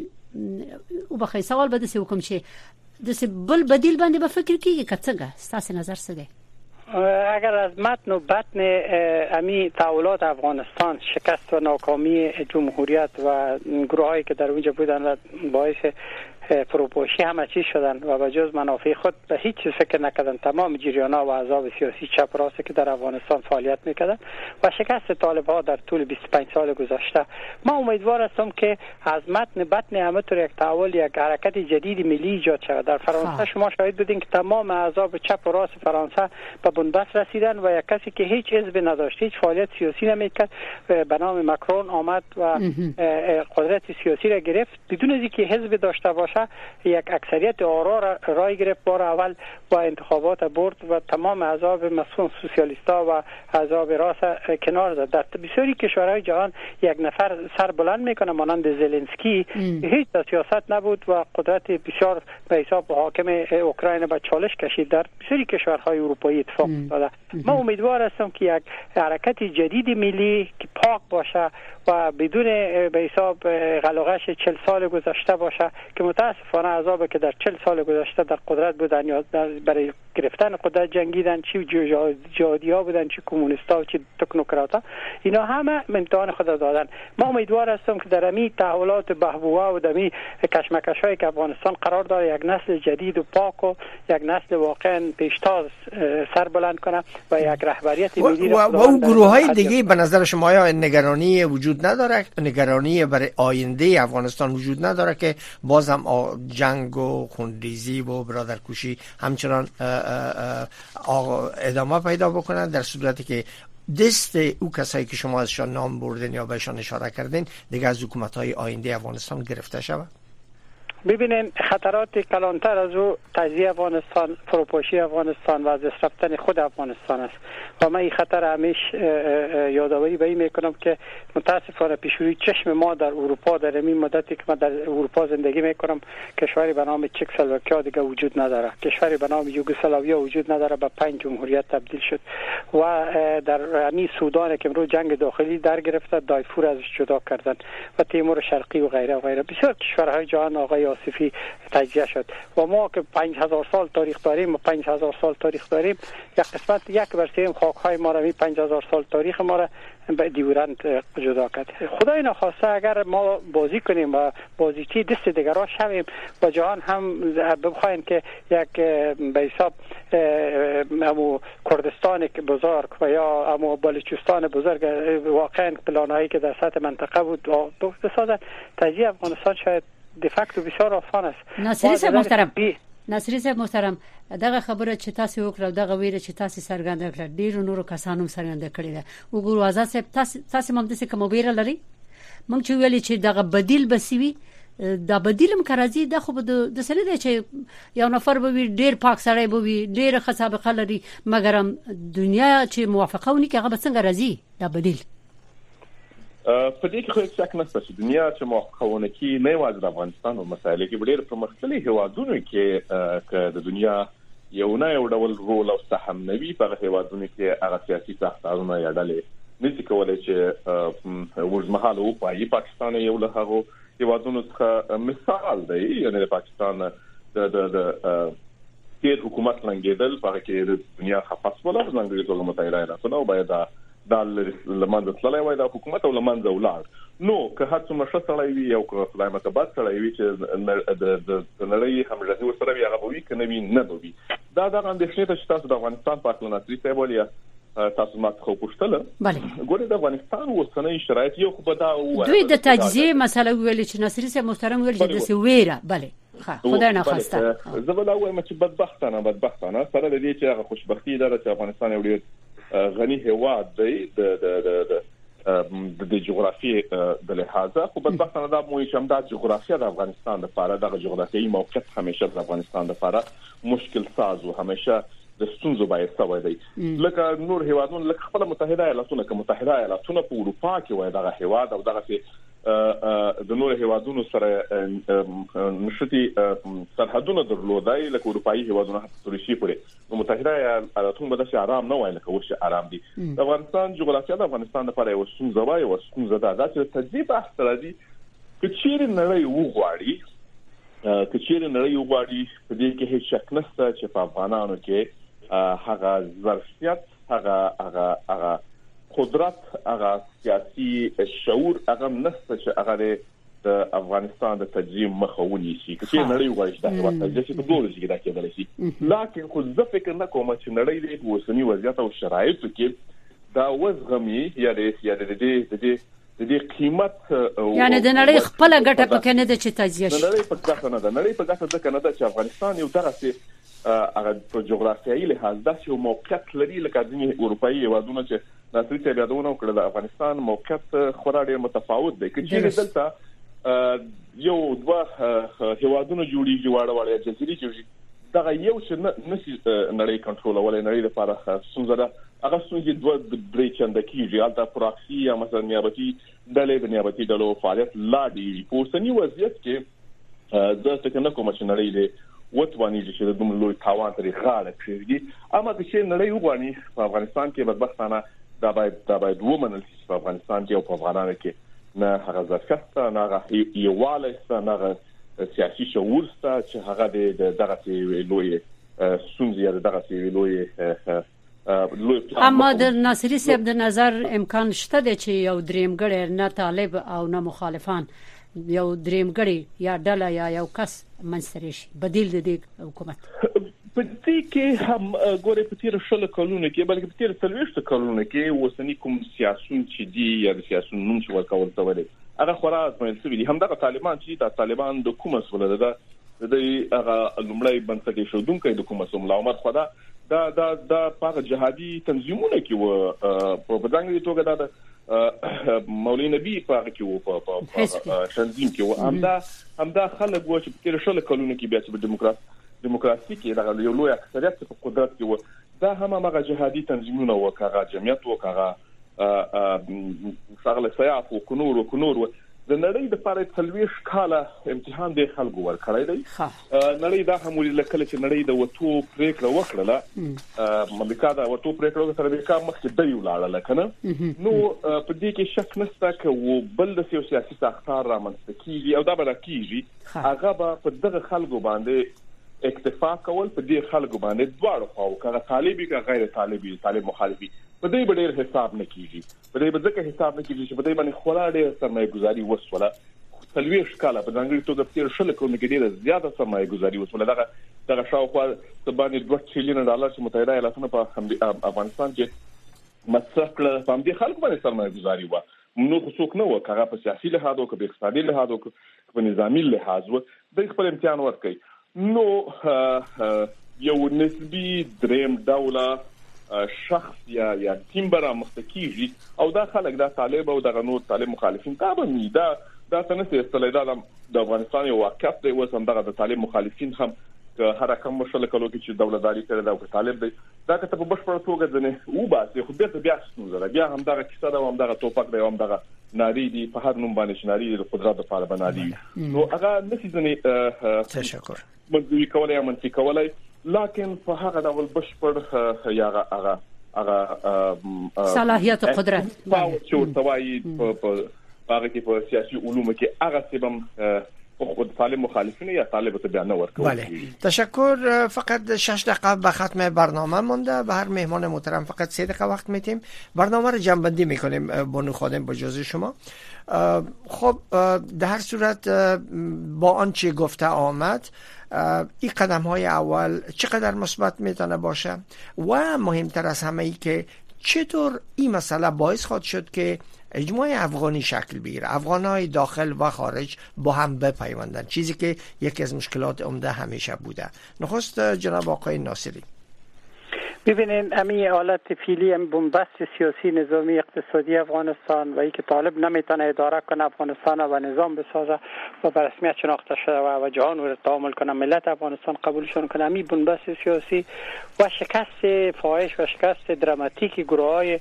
وبخې سوال به د څه حکم شي د څه بل بدیل باندې به فکر کیږي کڅنګه ستاسو نظر څه دی؟ اگر از متن و بطن امی تحولات افغانستان، شکست و ناکامی جمهوریت و گروهایی که در اونجا بودن باعث فروپاشی همه چیز شدن و به جز منافع خود به هیچ چیز فکر نکردن، تمام جریان‌ها و احزاب سیاسی چپ راست که در افغانستان فعالیت میکردن و شکست طالب‌ها در طول بیست و پنج سال گذشته. ما امیدوار هستم که از متن بطن همینطور یک تحول، یک حرکت جدید ملی ایجاد شود. در فرانسه شما شاهد بودین که تمام احزاب چپ و راست فرانسه به بنبست رسیدن و یک کسی که هیچ حزب نداشت، هیچ فعالیت سیاسی نمیکرد، به نام مکرون آمد و قدرت سیاسی را گرفت بدون از اینکه حزب داشته باشه. یک اکثریت آرا را رای گرفت بار اول و انتخابات برد و تمام احزاب مسئول سوسیالیستا و احزاب راست کنار زد. در بسیاری کشورهای جهان یک نفر سر بلند میکنه مانند زلنسکی، هیچ سیاست نبود و قدرت بسیار به حساب حاکم اوکراین به چالش کشید. در بسیاری کشورهای اروپایی اتفاق افتاده. من امیدوار هستم که یک حرکت جدید ملی که پاک باشه و بدون به حساب غلاغش چهل سال گذشته باشه که متاسفانه احزاب که در چهل سال گذشته در قدرت بودن یا برای گرفتن قدرت جنگیدن، چی جهادی‌ها بودن چی کمونیست‌ها چی تکنوکرات‌ها، اینا همه امتحان خود دادن. ما امیدوار هستم که در امی تحولات بهبوها و در امی کشمکش‌هایی که افغانستان قرار داره یک نسل جدید و پاک و یک نسل واقعا پیشتاز سر بلند کنه و یک رهبریت ملی و اون گروه‌های دیگه به نظر شما یا نگرانی وجود نداره، نگرانی برای آینده افغانستان وجود نداره که بازم جنگ و خونریزی و برادرکشی همچنان ادامه پیدا بکنن در صورتی که دست او کسایی که شما ازشان نام بردین یا بهشان اشاره کردین دیگه از حکومت‌های آینده افغانستان گرفته شود؟ ببینین خطرات کلانتر از او تجزیه افغانستان، فروپاشی افغانستان و از دست رفتن خود افغانستان است و من این خطر همیش یادآوری به این میکنم که متاسفانه پیشروی چشم ما در اروپا در این مدتی که من در اروپا زندگی میکنم کشوری به نام چکسلواکیا دیگه وجود نداره، کشوری به نام یوگسلاویا وجود نداره، به پنج جمهوریت تبدیل شد و در همین سودان که امروز جنگ داخلی در گرفته دایفور ازش جدا کردن و تیمور شرقی و غیره و غیره. بسیار کشورهای جهان آقای آصفی تجزیه شد و ما که پنج هزار سال تاریخ داریم و پنج هزار سال تاریخ داریم یک قسمت یک برسیم خاک‌های ما را می پنج هزار سال تاریخ ما را به دیورند جدا کرد. خدای نخواسته اگر ما بازی کنیم و بازیچی دست دیگران شویم و جهان هم بخواین که یک به حساب امو کردستان بزرگ و یا امو بلوچستان بزرگ واقعا پلانهایی که در سطح منطقه بود بسازن، تجزیه افغانستان شاید د فکتو بسیار آسان است. ناصری صاحب محترم ناصری صاحب محترم دغه خبره چې تاسو وکړه دغه ویره چې تاسو سرګند کړه ډیرو نورو کسانو سرګند کړی ده وګورو آزاد صاحب تاسو تاسو هم د څه کوم ویره لري مونږ چې ویلي چې دغه بدیل بسوي دا بدیلم کراځي د خو د سره دی چې یو نفر به ډیر پاک سړی به وي ډیر خصابقه لري مګر دنیا چې موافقه ونی کې هغه څنګه راځي دا بدیل په دې کې خو هیڅ شک نشته چې دنیا چې موافقونه کې نه یوازې د افغانستان او مسایل کې ډېر پرمختللي هیوادونو کې د دنیا یو نه یو ډول رول او سهم نوي په هیوادونو کې هغه سیاسي ساختارونه یا ډلې نشي کولای چې ورزمحاله او په پاکستان یو له هغه هیوادونو څخه مثال دی یعنی د پاکستان د د د تیر حکومت لنګیدل په کې د دنیا خاص ولا څنګه توګه متایره نه او باید دا لمانځه تللی وای د حکومت او لمانځه ولاړ نو که هر څومره ښه سړی وي او که خدای متباد سړی وي چې د نړۍ همغږي ورسره وي هغه به وي که نه وي نه به وي دا دغه اندېښنې ته چې تاسو د افغانستان په اړه ناصري صاحب ویلي تاسو ما څخه وپوښتله ګورې د افغانستان اوسنۍ شرایط یو خو به دا ووایي دوی د تجزیې مسله ویلي چې ناصري صاحب محترم ویل چې د ویره بله خدای نه خواسته زه به دا وایم چې بدبختانه بدبختانه سره د دې چې هغه خوشبختی ده چې افغانستان یو ډېر غني هیواد دی د د د د جغرافي د لحاظه خو بدبختانه دا مو چې همدا جغرافیه د افغانستان لپاره د جغرافیایي موقعیت همیشه د افغانستان لپاره مشکل ساز او همیشه د ستونزو باید سوي دی لکه نور هیوادونه لکه خپل متحده ایالاتونه که متحده ایالاتونه په اروپا کې وای دغه هیواد او دغه د نور هیوادونو سره نشتی سرحدونه درلودای لکه اروپאי هیوادونه حتی روسیې پورې نو متحده ایالاتونه به د آرام نه وای لکه وش آرام دي د افغانستان جغرافیه د افغانستان لپاره یو ستونزه وای او ستونزه دا چې تجزیه بحث راځي چې چیرې نړۍ وغواړي چې چیرې نړۍ وغواړي په دې کې هیڅ شک نشته چې په افغانانو کې هغه ظرفیت هغه هغه هغه قدرت هغه سیاسي شعور هغه نشته چې هغه د افغانستان د تجزیه مخاوني شي چې نړۍ وایي دا هیواد تجزیه په دوه ځای کې دا کېدلی شي لکه خو زه فکر نه کوم چې نړۍ د اوسنی وضعیت او شرایطو کې دا وزغمي یا د یا د دې د دې د دې قیمت یعنی د نړۍ خپل ګټه پکې نه ده چې تجزیه شي د نړۍ په ګټه نه ده نړۍ په ګټه ده کنه چې افغانستان یو دغه هغه په جغرافیایي لحاظ داسې یو موقعیت لري لکه ځینې اروپאי هیوادونه چې ناصري صاحب یادونه وکړه د افغانستان موقعیت خورا ډېر متفاوت دی چې دلته یو دوه هیوادونه جوړیږي واړه واړه جزیرې جوړیږي دغه یو چې نشي نړۍ کنټرولولای نړۍ لپاره څنګه ده هغه څنګه دوه درې چنده کیږي البته پراکسي یا مثلا نیابتي ډلې د نیابتي ډلو فعالیت لا دی په اوسنی وضعیت کې د څنګه کوم چې نړۍ له وټوانی چې د دومره لوی تاوان ترې غاړه کړی اما چې نړۍ وګوري په افغانستان کې بدبختانه دا باید دا باید ومنل شي په افغانستان کې او په افغانانو کې نه هغه ځکه نه هغه یواله ست نه هغه سیاسي شعور ست چې هغه د دغه لوی سونځي دغه لوی اما د ناصري صاحب د نظر امکان شته چې یو دریمګړی نه طالب او نه مخالفان یو دریمګړی یا ډله یا یو کس منځته شي بدیل د دې حکومت په دې کې هم ګورې په تیر شل کلونو کې بلکې په تیر څلوېښت کلونو کې وسنی کوم سیاسيون چې دی یا د سیاسيون نوم چې ورکول شوی دی هغه خورا ازمایل شوی دي همدغه طالبان چې د طالبان د کومه سول ده د هغه لومړی بنسټ شو دونکو د کومه سوم ملاومت خدا دا دا دا په جهادي تنظیمونه کې و په بدنګي توګه دا مولوی نبی په کې و په تنظیم کې و همدا همدا خلک و چې په تیر شل کلونو کې بیا چې دیموکراسي دیموکراسي کې دا یو لوی اکثریت په قدرت کې و دا هم هغه جهادي تنظیمونه وکړه جمعیت وکړه شغله سیاف او کنور او کنور د نړۍ د پاره تلويش کاله امتحان دی خلکو ورکړی دی نړۍ دا هم ولې کله چې نړۍ د وټو پریکړه وکړه امریکا دا وټو پریکړه سره امریکا مخکې دی ولاړه کنه نو په دې کې شک نشته چې بل د سیاسي ساختار رامنځته کیږي او دا به کیږي هغه به په دغه خلکو باندې اکتفا کول په دې خلکو باندې دواړو خو کغه طالبي که غیر طالبي طالب مخالفي په دې ډېر حساب نه کیږي په دې ځکه حساب نه کیږي چې په دې باندې خورا ډېر سرمایه گذاري وسوله تلويش کاله په ځانګړي توګه په شل کلونو کې ډېر زیاته سرمایه گذاري وسوله دغه دغه شاوخوا د باندې دوه تریلیون ډالر چې متحده ایالاتونه په افغانستان کې مصرف کړل په دې خلکو باندې سرمایه گذاري و نو څوک نه و کغه په سیاسي لحاظ او په اقتصادي لحاظ او په نظامی لحاظ و د خپل امتحان ورکړي نو یو نسبی دریم دوله شخص یا یا ټیم برا مستقیږي او دا خلک دا طالب او د نور طالب مخالفین دا به دا دا څنګه استلایدا د افغانستان یو واقعیت دی وسم دغه د طالب مخالفین هم هر کوم مشکل کلو کې چې دولتداري کړي دا او طالب دی دا که ته په بشپړ توګه ځنه و باسي خو به بیا څنګه بیا هم دغه کیسه دا هم دغه توپک دی هم دغه ناری دی په هر نوم باندې ناری د قدرت لپاره بنادي نو هغه نشي ځنه تشکر منځوي کولای منځي کولای لکن په هغه ډول بشپړ یا هغه هغه صلاحیت او قدرت په څو توای په هغه کې په سیاسي علومو کې هغه سبم خود طالب مخالفین یا طالب تو بیان ورکوي. بله تشکر. فقط شش دقیقه به ختم برنامه مونده. به هر مهمان محترم فقط سه دقیقه وقت میتیم. برنامه رو جمع بندی میکنیم بانو خادم با اجازه شما. خب در هر صورت با آنچه گفته آمد این قدم های اول چقدر مثبت میتونه باشه و مهمتر از همه ای که چطور این مسئله باعث خواهد شد که اجماع افغانی شکل بگیره، افغانای داخل و خارج با هم بپیوندن، چیزی که یکی از مشکلات عمده همیشه بوده. نخست جناب آقای ناصری. ببینین امی حالت فعلی ام بنبست سیاسی نظامی اقتصادی افغانستان و اینکه طالب نمیتونه اداره کنه افغانستان و نظام بسازه و به رسمیت شناخته شده و جهان رو تعامل کنه، ملت افغانستان قبولشون کنه، امی بنبست سیاسی و شکست فاحش و شکست دراماتیک گروه‌های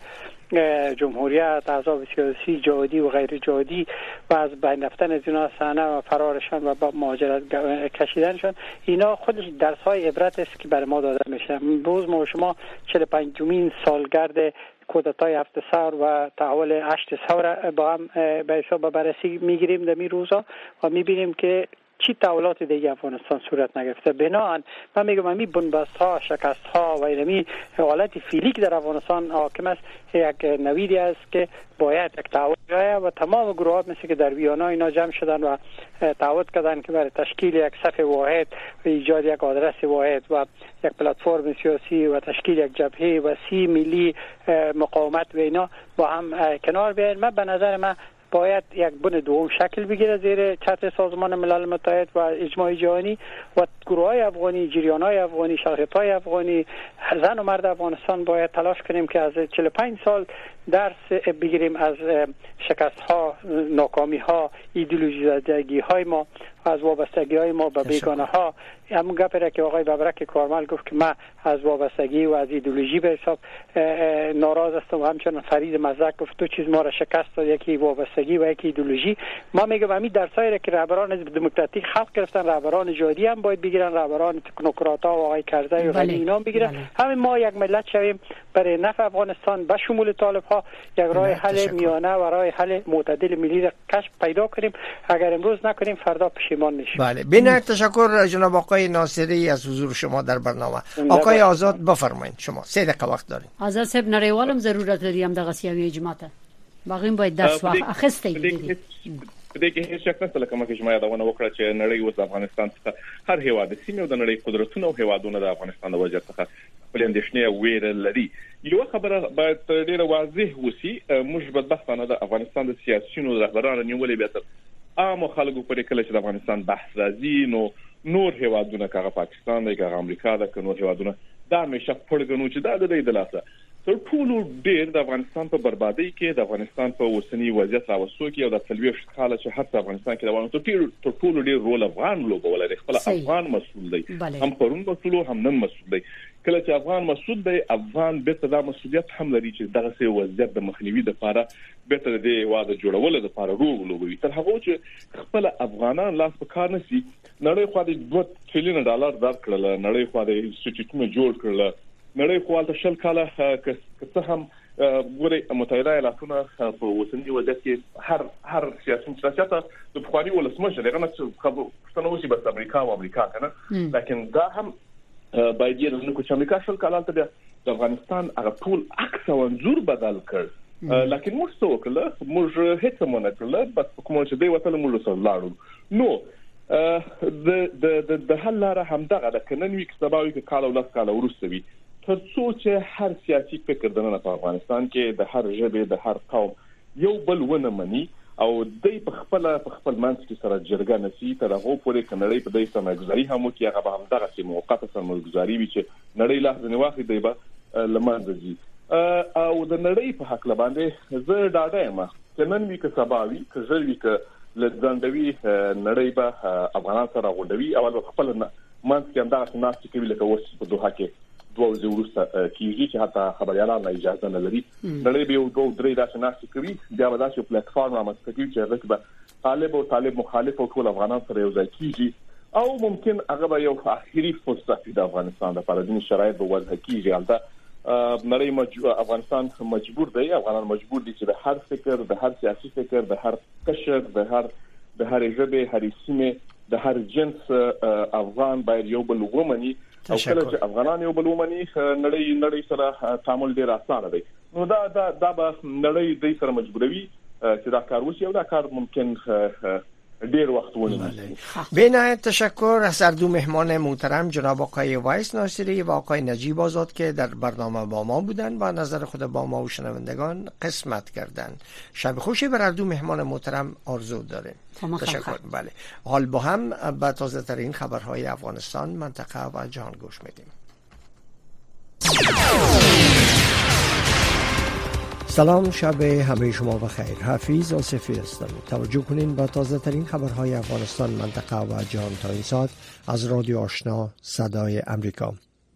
جمهوریت، احزاب سیاسی جهادی و غیر جهادی و از بین رفتن از اینا صحنه و فرارشان و با مهاجرت کشیدنشان، اینا خودش درس‌های عبرت است که برای ما داده میشه. امروز ما شما چهل و پنجمین سالگرد کودتای هفت سر و تحول هشت سر با هم به حساب بررسی میگیریم در این روزا و میبینیم که چی تحولات دیگه افغانستان صورت نگرفته. بنابراین من میگم امی بنبست ها، شکست ها و اینمی حالت فعلی که در افغانستان حاکم است یک نویدی است که باید یک تعهد جایه و تمام گروه ها مثل که در ویانا اینا جمع شدن و تعهد کردن که برای تشکیل یک صف واحد و ایجاد یک آدرس واحد و یک پلتفرم سیاسی و تشکیل یک جبهه وسیع ملی مقاومت و اینا با هم کنار بیاین. من به نظر من باید یک بن دوم شکل بگیره زیر چتر سازمان ملل متحد و اجماع جهانی و گروه‌های افغانی، جریان‌های افغانی، شخصیت‌های افغانی، زن و مرد افغانستان باید تلاش کنیم که از چهل و پنج سال درس بگیریم از شکست‌ها، ناکامی‌ها، ایدئولوژی زدگی‌های ما، از وابستگی‌های ما به بیگانه‌ها. همون گپی که آقای ببرک کارمل گفت که من از وابستگی و از ایدئولوژی به حساب ناراض هستم و همچنان فرید مزدک گفت دو چیز ما را شکست داد، یکی وابستگی و یکی ایدئولوژی. ما میگم همین درسایی را که رهبران دموکراتیک خلق گرفتن، رهبران جهادی هم باید بگیرن، رهبران تکنوکرات‌ها و آقای کرزی و غیره اینا بگیرن. بله. همین ما یک ملت شویم برای نفع افغانستان به شمول طالب‌ها یک راه حل میانه و راه حل معتدل ملی را کشف پیدا کنیم. اگر امروز نکنیم فردا پشیمان میشیم. بله بینک تشکر جناب آقای ناصری از حضور شما در برنامه. آقای آزاد بفرمایید، شما سه دقیقه وقت دارید. آزاد صاحب نړیوالم ضرورت لري هم دغه سیاوي اجماع ته باغیم باید درس واخ اخستې دي. دغه هیڅ شک نشته لکه ما کې جماعت دونه وکړه چې نړۍ اوس افغانستان څخه هر هیواد سیمه او د نړۍ قدرتونه او هیوادونه د افغانستان د وجه څخه خپل اندېښنې ویره لري. یو خبره باید ډیره واضح وسی، موږ بدبختانه د افغانستان د سیاسيونو رهبرانو نیولې به تر عام خلکو پرې کله چې د افغانستان بحث راځي نو نور هیوادونه کاغه پاکستان دی کاغه امریکا د نور هیوادونه دا همیشه پړګنو چې دا د دې د لاسه تر ټولو ډیر د افغانستان په بربادي کې د افغانستان په اوسنی وضعیت راوستو کې او د تلويش خاله چې هر افغانستان کې د افغانستان تر ټولو ډیر رول افغان لوبول دی، خپل افغان مسؤل دی، هم پرون مسؤل هم نن مسؤل دی. کله چې افغان مسؤل دی افغان به ته د مسؤلیت هم لري چې دغه سي وضعیت د مخنیوي لپاره به ته د واده جوړول لپاره رول لوبوي. تر هغه چې خپل افغانان لاس په کار نشي، نړۍ خو د دوه تریلیون ډالر درکړل، نړۍ خو د انسټیټیوټونو جوړ کړل، نړۍ خو د شل کاله که څه هم ګوري متحده ایالاتونه په اوسنی وضعیت کې هر هر سیاسي مشارکت د بخاري ولسمشر دغه نه خبرو څنګه وسی بس امریکا او امریکا کنه، لیکن دا هم باید یې نو چې امریکا شل کاله ته د افغانستان هغه ټول عکس او انځور بدل کړ، لیکن موږ څه وکړل؟ موږ هیڅ مونږ نه کړل، بس کوم چې دی وته موږ سره لاړو. نو د د د حل لاره هم دغه د کننوي کتاباوي کې کال او لاس کال ورسته وي تر څو چې هر سیاسي فکر دنه په افغانستان کې د هر ژبه د هر قوم یو بل ونه مني او د په خپل په خپل منځ کې سره جرګه نسی تر هغه پورې کنړی په دې سمګزاري هم کې هغه به هم دغه سي موقته سمګزاري وي چې نړۍ لا نه واخلي دی به لمانځي او د نړۍ په حق باندې زه ډاډه یم چې نن وی که سباوي که زروي که لږندوي نړۍ به افغانان سره غونډوي او خپل منځ کې هم دغه ناس چې کوي لکه اوس په دوحه کې دوه ورځې کیږي چې حتی خبريالانو اجازه نه لري، نړۍ به یو دوه درې داسې ناس کوي بیا به داسې پلیټفارم رامنځته کوي چې هغه به طالب او طالب مخالف او ټول افغانان سره یو ځای کیږي او ممکن هغه به یو اخیری فرصت د افغانستان لپاره د شرایط په وضع کیږي. البته نړۍ مجبور افغانستان مجبور دی، افغانان مجبور دي چې د هر فکر د هر سیاسي فکر د هر قشر د هر د هر ژبه هر سیمه د هر جنس افغان باید یو بل ومني او کله چې افغانان یو بل ومني نړۍ نړۍ سره تعامل ډیر اسانه دی. نو دا دا دا به نړۍ دې سره مجبوروي چې دا کار وشي او دا کار ممکن دیر وقت ونیسه. به نهایت تشکر از هر دو مهمان محترم جناب آقای وایس ناصری و آقای نجیب آزاد که در برنامه با ما بودن و نظر خود با ما و شنوندگان قسمت کردند. شب خوشی بر هر دو مهمان محترم آرزو داریم. تشکر. بله. حال با هم به تازه ترین خبرهای افغانستان، منطقه و جهان گوش میدیم. سلام، شب همه شما بخیر. حفیظ آصفی هستم. توجه کنین با تازه ترین خبرهای افغانستان، منطقه و جهان تا این ساعت از رادیو آشنا صدای امریکا.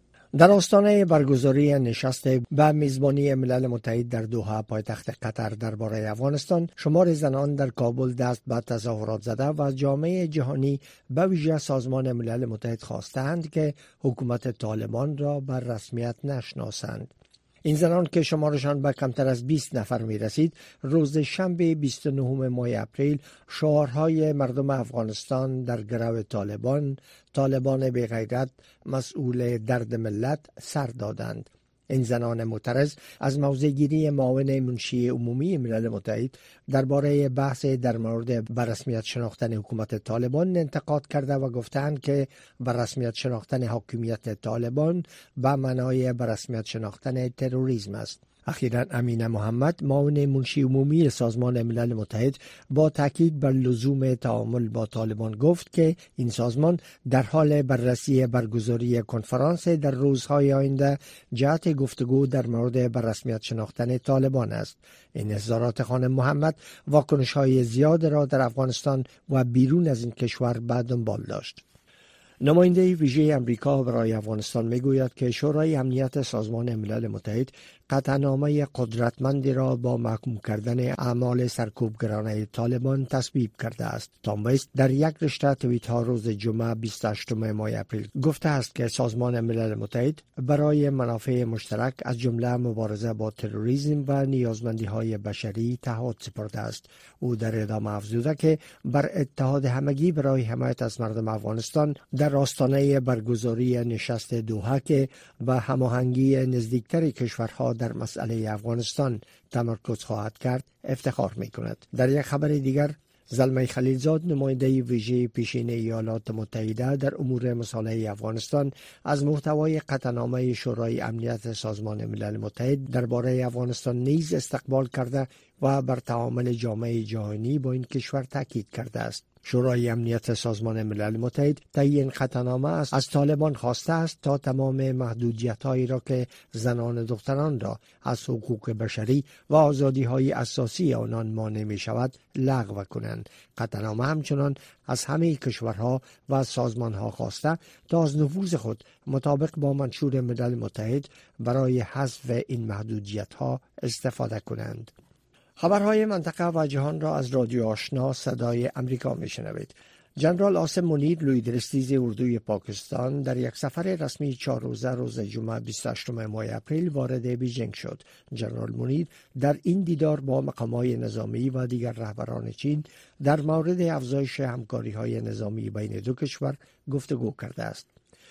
در آستانه برگزاری نشست به میزبانی ملل متحد در دوحه پایتخت قطر درباره افغانستان، شمار زنان در کابل دست به تظاهرات زده و جامعه جهانی به ویژه سازمان ملل متحد خواستند که حکومت طالبان را بر رسمیت نشناسند. این زنان که شمارشان به کمتر از بیست نفر می رسید، روز شنبه بیست و نهم ماه اپریل شعارهای مردم افغانستان در گرو طالبان، طالبان بی غیرت، مسئول درد ملت سر دادند. این زنان معترض از موضع‌گیری معاون منشی عمومی ملل متحد درباره بحث در مورد بررسمیت شناختن حکومت طالبان انتقاد کرده و گفتند که بررسمیت شناختن حاکمیت طالبان به معنای بررسمیت شناختن تروریسم است. اخیراً امینه محمد، معاون منشی عمومی سازمان ملل متحد، با تاکید بر لزوم تعامل با طالبان گفت که این سازمان در حال بررسی برگزاری کنفرانس در روزهای آینده جهت گفتگو در مورد بررسمیت شناختن طالبان است. این اظهارات خانم محمد واکنش‌های زیاد را در افغانستان و بیرون از این کشور به دنبال داشت. نماینده ویژه امریکا برای افغانستان میگوید که شورای امنیت سازمان ملل متحد قطعنامه قدرتمندی را با محکوم کردن اعمال سرکوبگرانه طالبان تصویب کرده است. تام ویست در یک رشته توییت ها روز جمعه بیست و هشتم ماه اپریل گفته است که سازمان ملل متحد برای منافع مشترک از جمله مبارزه با تروریسم و نیازمندی های بشری تعهد سپرده است. او در ادامه افزوده که بر اتحاد همگی برای حمایت از مردم افغانستان در آستانه برگزاری نشست دوحه که به هماهنگی نزدیکتر کشورها در مسئله افغانستان تمرکز خواهد کرد افتخار می کند. در یک خبر دیگر، زلمه خلیلزاد، نماینده ویژه پیشین ایالات متحده در امور مصالحه افغانستان، از محتوای قطعنامه شورای امنیت سازمان ملل متحد درباره افغانستان نیز استقبال کرده و بر تعامل جامعه جهانی با این کشور تاکید کرده است. شورای امنیت سازمان ملل متحد طی این قطعنامه است از طالبان خواسته است تا تمام محدودیت‌هایی را که زنان و دختران را از حقوق بشری و آزادی‌های اساسی آنان مانع می‌شود لغو کنند. قطعنامه همچنان از همه کشورها و سازمان‌ها خواسته تا از نفوذ خود مطابق با منشور ملل متحد برای حذف این محدودیت‌ها استفاده کنند. خبرهای منطقه و جهان را از رادیو آشنا صدای امریکا میشنوید. جنرال عاصم منیر، لویدرستیز اردوی پاکستان، در یک سفر رسمی چهار روزه روز جمعه بیست و هشتم ماه اپریل وارد بیجینگ شد. جنرال منیر در این دیدار با مقامات نظامی و دیگر رهبران چین در مورد افزایش همکاری‌های نظامی بین دو کشور گفتگو کرده است.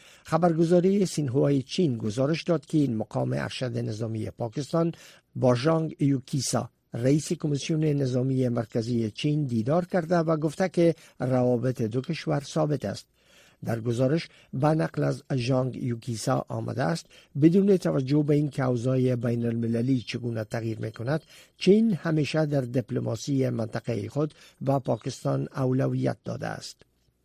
خبرگزاری سینهوای چین گزارش داد که این مقام ارشد نظامی پاکستان با ژانگ یوکیسا، رئیس کمیسیون نظامی مرکزی چین، دیدار کرده و گفته که روابط دو کشور ثابت است. در گزارش به نقل از ژانگ یوکیسا آمده است بدون توجه به این که اوضاع بین المللی چگونه تغییر میکند، چین همیشه در دیپلماسی منطقه خود با پاکستان اولویت داده است.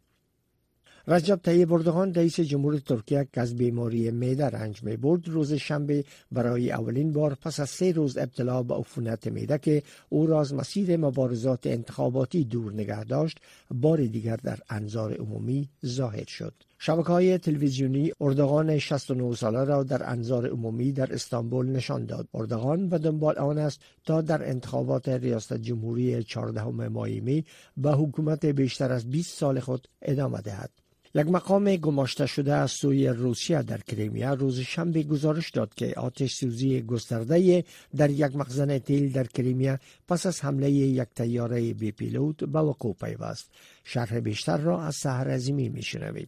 رجب طیب اردوغان، رئیس جمهور ترکیه که از بیماری معده رنج می برد، روز شنبه برای اولین بار پس از سه روز ابتلا به عفونت معده که او را از مسیر مبارزات انتخاباتی دور نگه داشت، بار دیگر در انظار عمومی ظاهر شد. شبکه‌های تلویزیونی اردوغان شصت و نه ساله را در انظار عمومی در استانبول نشان داد. اردوغان به دنبال آن است تا در انتخابات ریاست جمهوری چهاردهم ماه می به حکومت بیشتر از بیست سال خود ادامه دهد. یک مقام گماشته شده از سوی روسیه در کریمیا روز شنبه گزارش داد که آتش سوزی گسترده در یک مخزن تیل در کریمیا پس از حمله یک طیاره بی پیلوت به وقوع پیوست. شرح بیشتر را از سحر عظیمی میشنوید.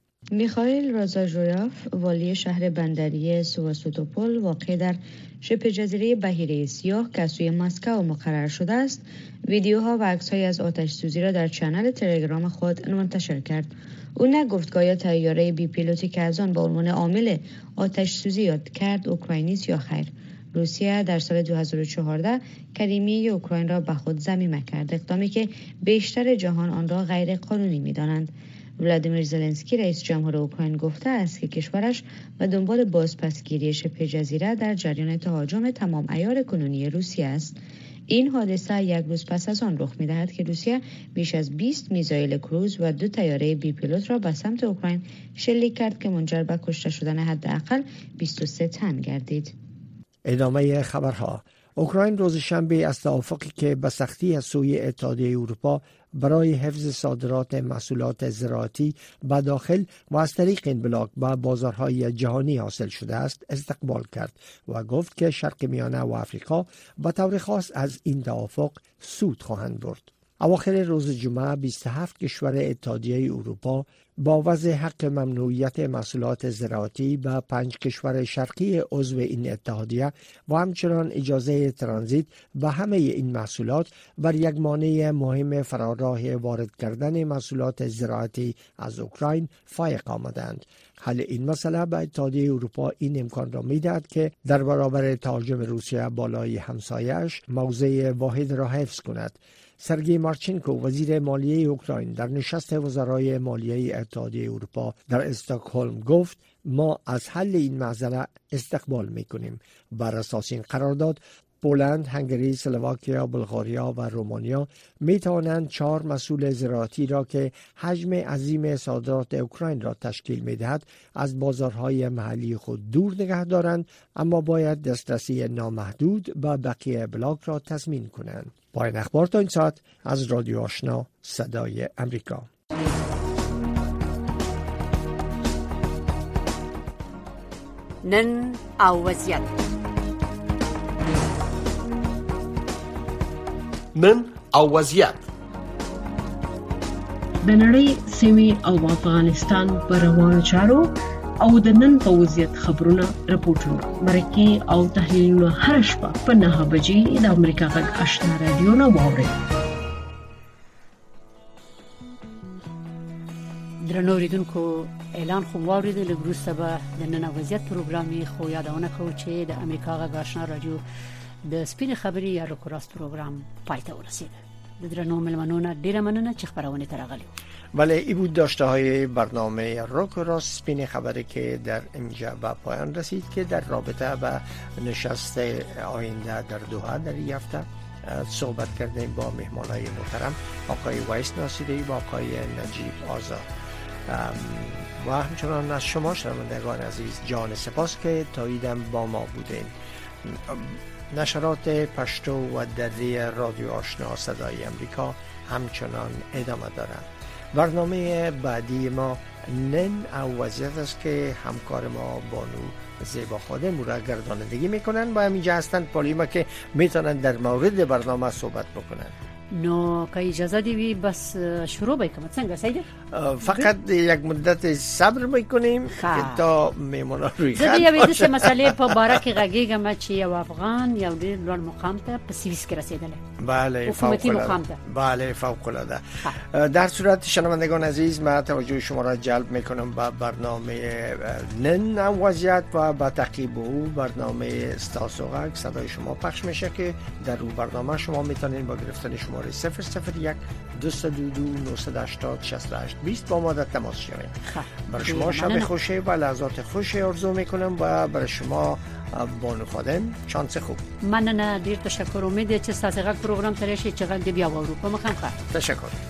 میخائیل رازاژویاف، والی شهر بندری سواستوپول واقع در شبه جزیره بحیره سیاه که سوی مسکو مقرر شده است، ویدیوها و عکس‌های از آتش سوزی را در کانال تلگرام خود منتشر کرد. او نه گفتگاه یا طیاره بی پیلوتی که از آن با عنوان عامل آتش سوزی یاد کرد اوکراینی است یا خیر. روسیه در سال دو هزار و چهارده کریمیه اوکراین را به خود ضمیمه کرد، اقدامی که بیشتر جهان آن را غیر قانونی می‌دانند. ولادیمیر زلنسکی رئیس جمهور اوکراین گفته است که کشورش به دنبال بازپسگیری شبه جزیره در جریان تهاجم تمام عیار کنونی روسیه است. این حادثه یک روز پس از آن رخ می‌دهد که روسیه بیش از بیست میزایل کروز و دو طیاره بی پیلوت را به سمت اوکراین شلیک کرد که منجر به کشته شدن حداقل بیست و سه تن گردید. ادامه خبرها. اوکراین روز شنبه از توافقی که به سختی از سوی اتحادیه اروپا برای حفظ صادرات محصولات زراعتی به داخل و از طریق این بلاک به بازارهای جهانی حاصل شده است استقبال کرد و گفت که شرق میانه و آفریقا به طور خاص از این توافق سود خواهند برد. اواخر روز جمعه بیست و هفت کشور اتحادیه اروپا با وضع حق ممنوعیت محصولات زراعتی به پنج کشور شرقی عضو این اتحادیه و همچنان اجازه ترانزیت به همه این محصولات بر یک مانع مهم فراراه وارد کردن محصولات زراعتی از اوکراین فائق آمدند. حل این مسئله به اتحادیه اروپا این امکان را می‌دهد که در برابر تهاجم روسیه بالای همسایه‌اش موضع واحد را حفظ کند. سرگئی مارچنکو وزیر مالیه اوکراین در نشست وزرای مالیه اتحادیه اروپا در استکهلم گفت ما از حل این مسئله استقبال می‌کنیم. بر اساس این قرارداد پولند، هنگری، اسلواکیا، بلغاریا و رومانیا می توانند چهار مسئول زراعتی را که حجم عظیم صادرات اوکراین را تشکیل می دهد از بازارهای محلی خود دور نگه دارند، اما باید دسترسی نامحدود به بقیه بلاک را تضمین کنند. پایان اخبار تا این ساعت از رادیو آشنا صدای امریکا. نن او وضعیت نن او وضعیت د نړۍ سیمې او افغانستان پر روانو چارو او د نن په وضعیت خبرونه راپورټونه مرکه او تحلیلونه هر شپه په نهه بجې د امریکا غږ آشنا رادیو نه واورئ. درنو اوریدونکو اعلان خو واوریدل وروسته به د نن وضعیت پروګرامي خو یادونه کوم چې د امریکا غږ آشنا رادیو د سپین خبري یا روکراست پروګرام پای ته ورسید. د درنو ملمنونه ډیره مننه چې خبرونه ترغلیو. بله ای بود داشته های برنامه روکراست سپین خبری که در اینجا به پایان رسید که در رابطه با نشست آینده در دوحه در این هفته صحبت کردیم با مهمانای محترم آقای وایس ناصری و آقای نجیب آزاد و همچنان از شما شنوندگان عزیز جان سپاس که تاییدم با ما بودین. نشرات پشتو و دری رادیو آشنا صدای امریکا همچنان ادامه دارد. برنامه بعدی ما نن او وضعیت است که همکار ما بانو زیبا خادم را گردانندگی میکنن. با همینجا هستن پالیما که میتونن در مورد برنامه صحبت بکنن. نو که اجازه دیوی بس شروع بکنم. څنګه سیده؟ فقط یک مدت صبر میکنیم که تا میمونا روی خط باشه. زه یوې د مسلې په باره کې غږیږم چې یو افغان یو ډېر لوړ مقام ته په سویس کې رسیدلی. بله فوق العاده. بله فوق العاده. در صورت شنوندگان عزیز ما توجه شما را جلب میکنم به برنامه نن وضعیت و با تعقیب او برنامه استاسوغک صدای شما پخش میشه که در اون برنامه شما میتونید با گرفتن شماره صفر صفر یک دویست و دو نهصد و هشتاد شصت و هشت بیست با ما در تماس شوید. برای شما شب خوشی و لحظات خوشی آرزو میکنم و برای شما بانو خادم شانس خوب. مننه ډیر تشکر. امید چې تاسو غږ پروګرام ترې شي چې غږ دی بیا وورو په مخه. تشکر.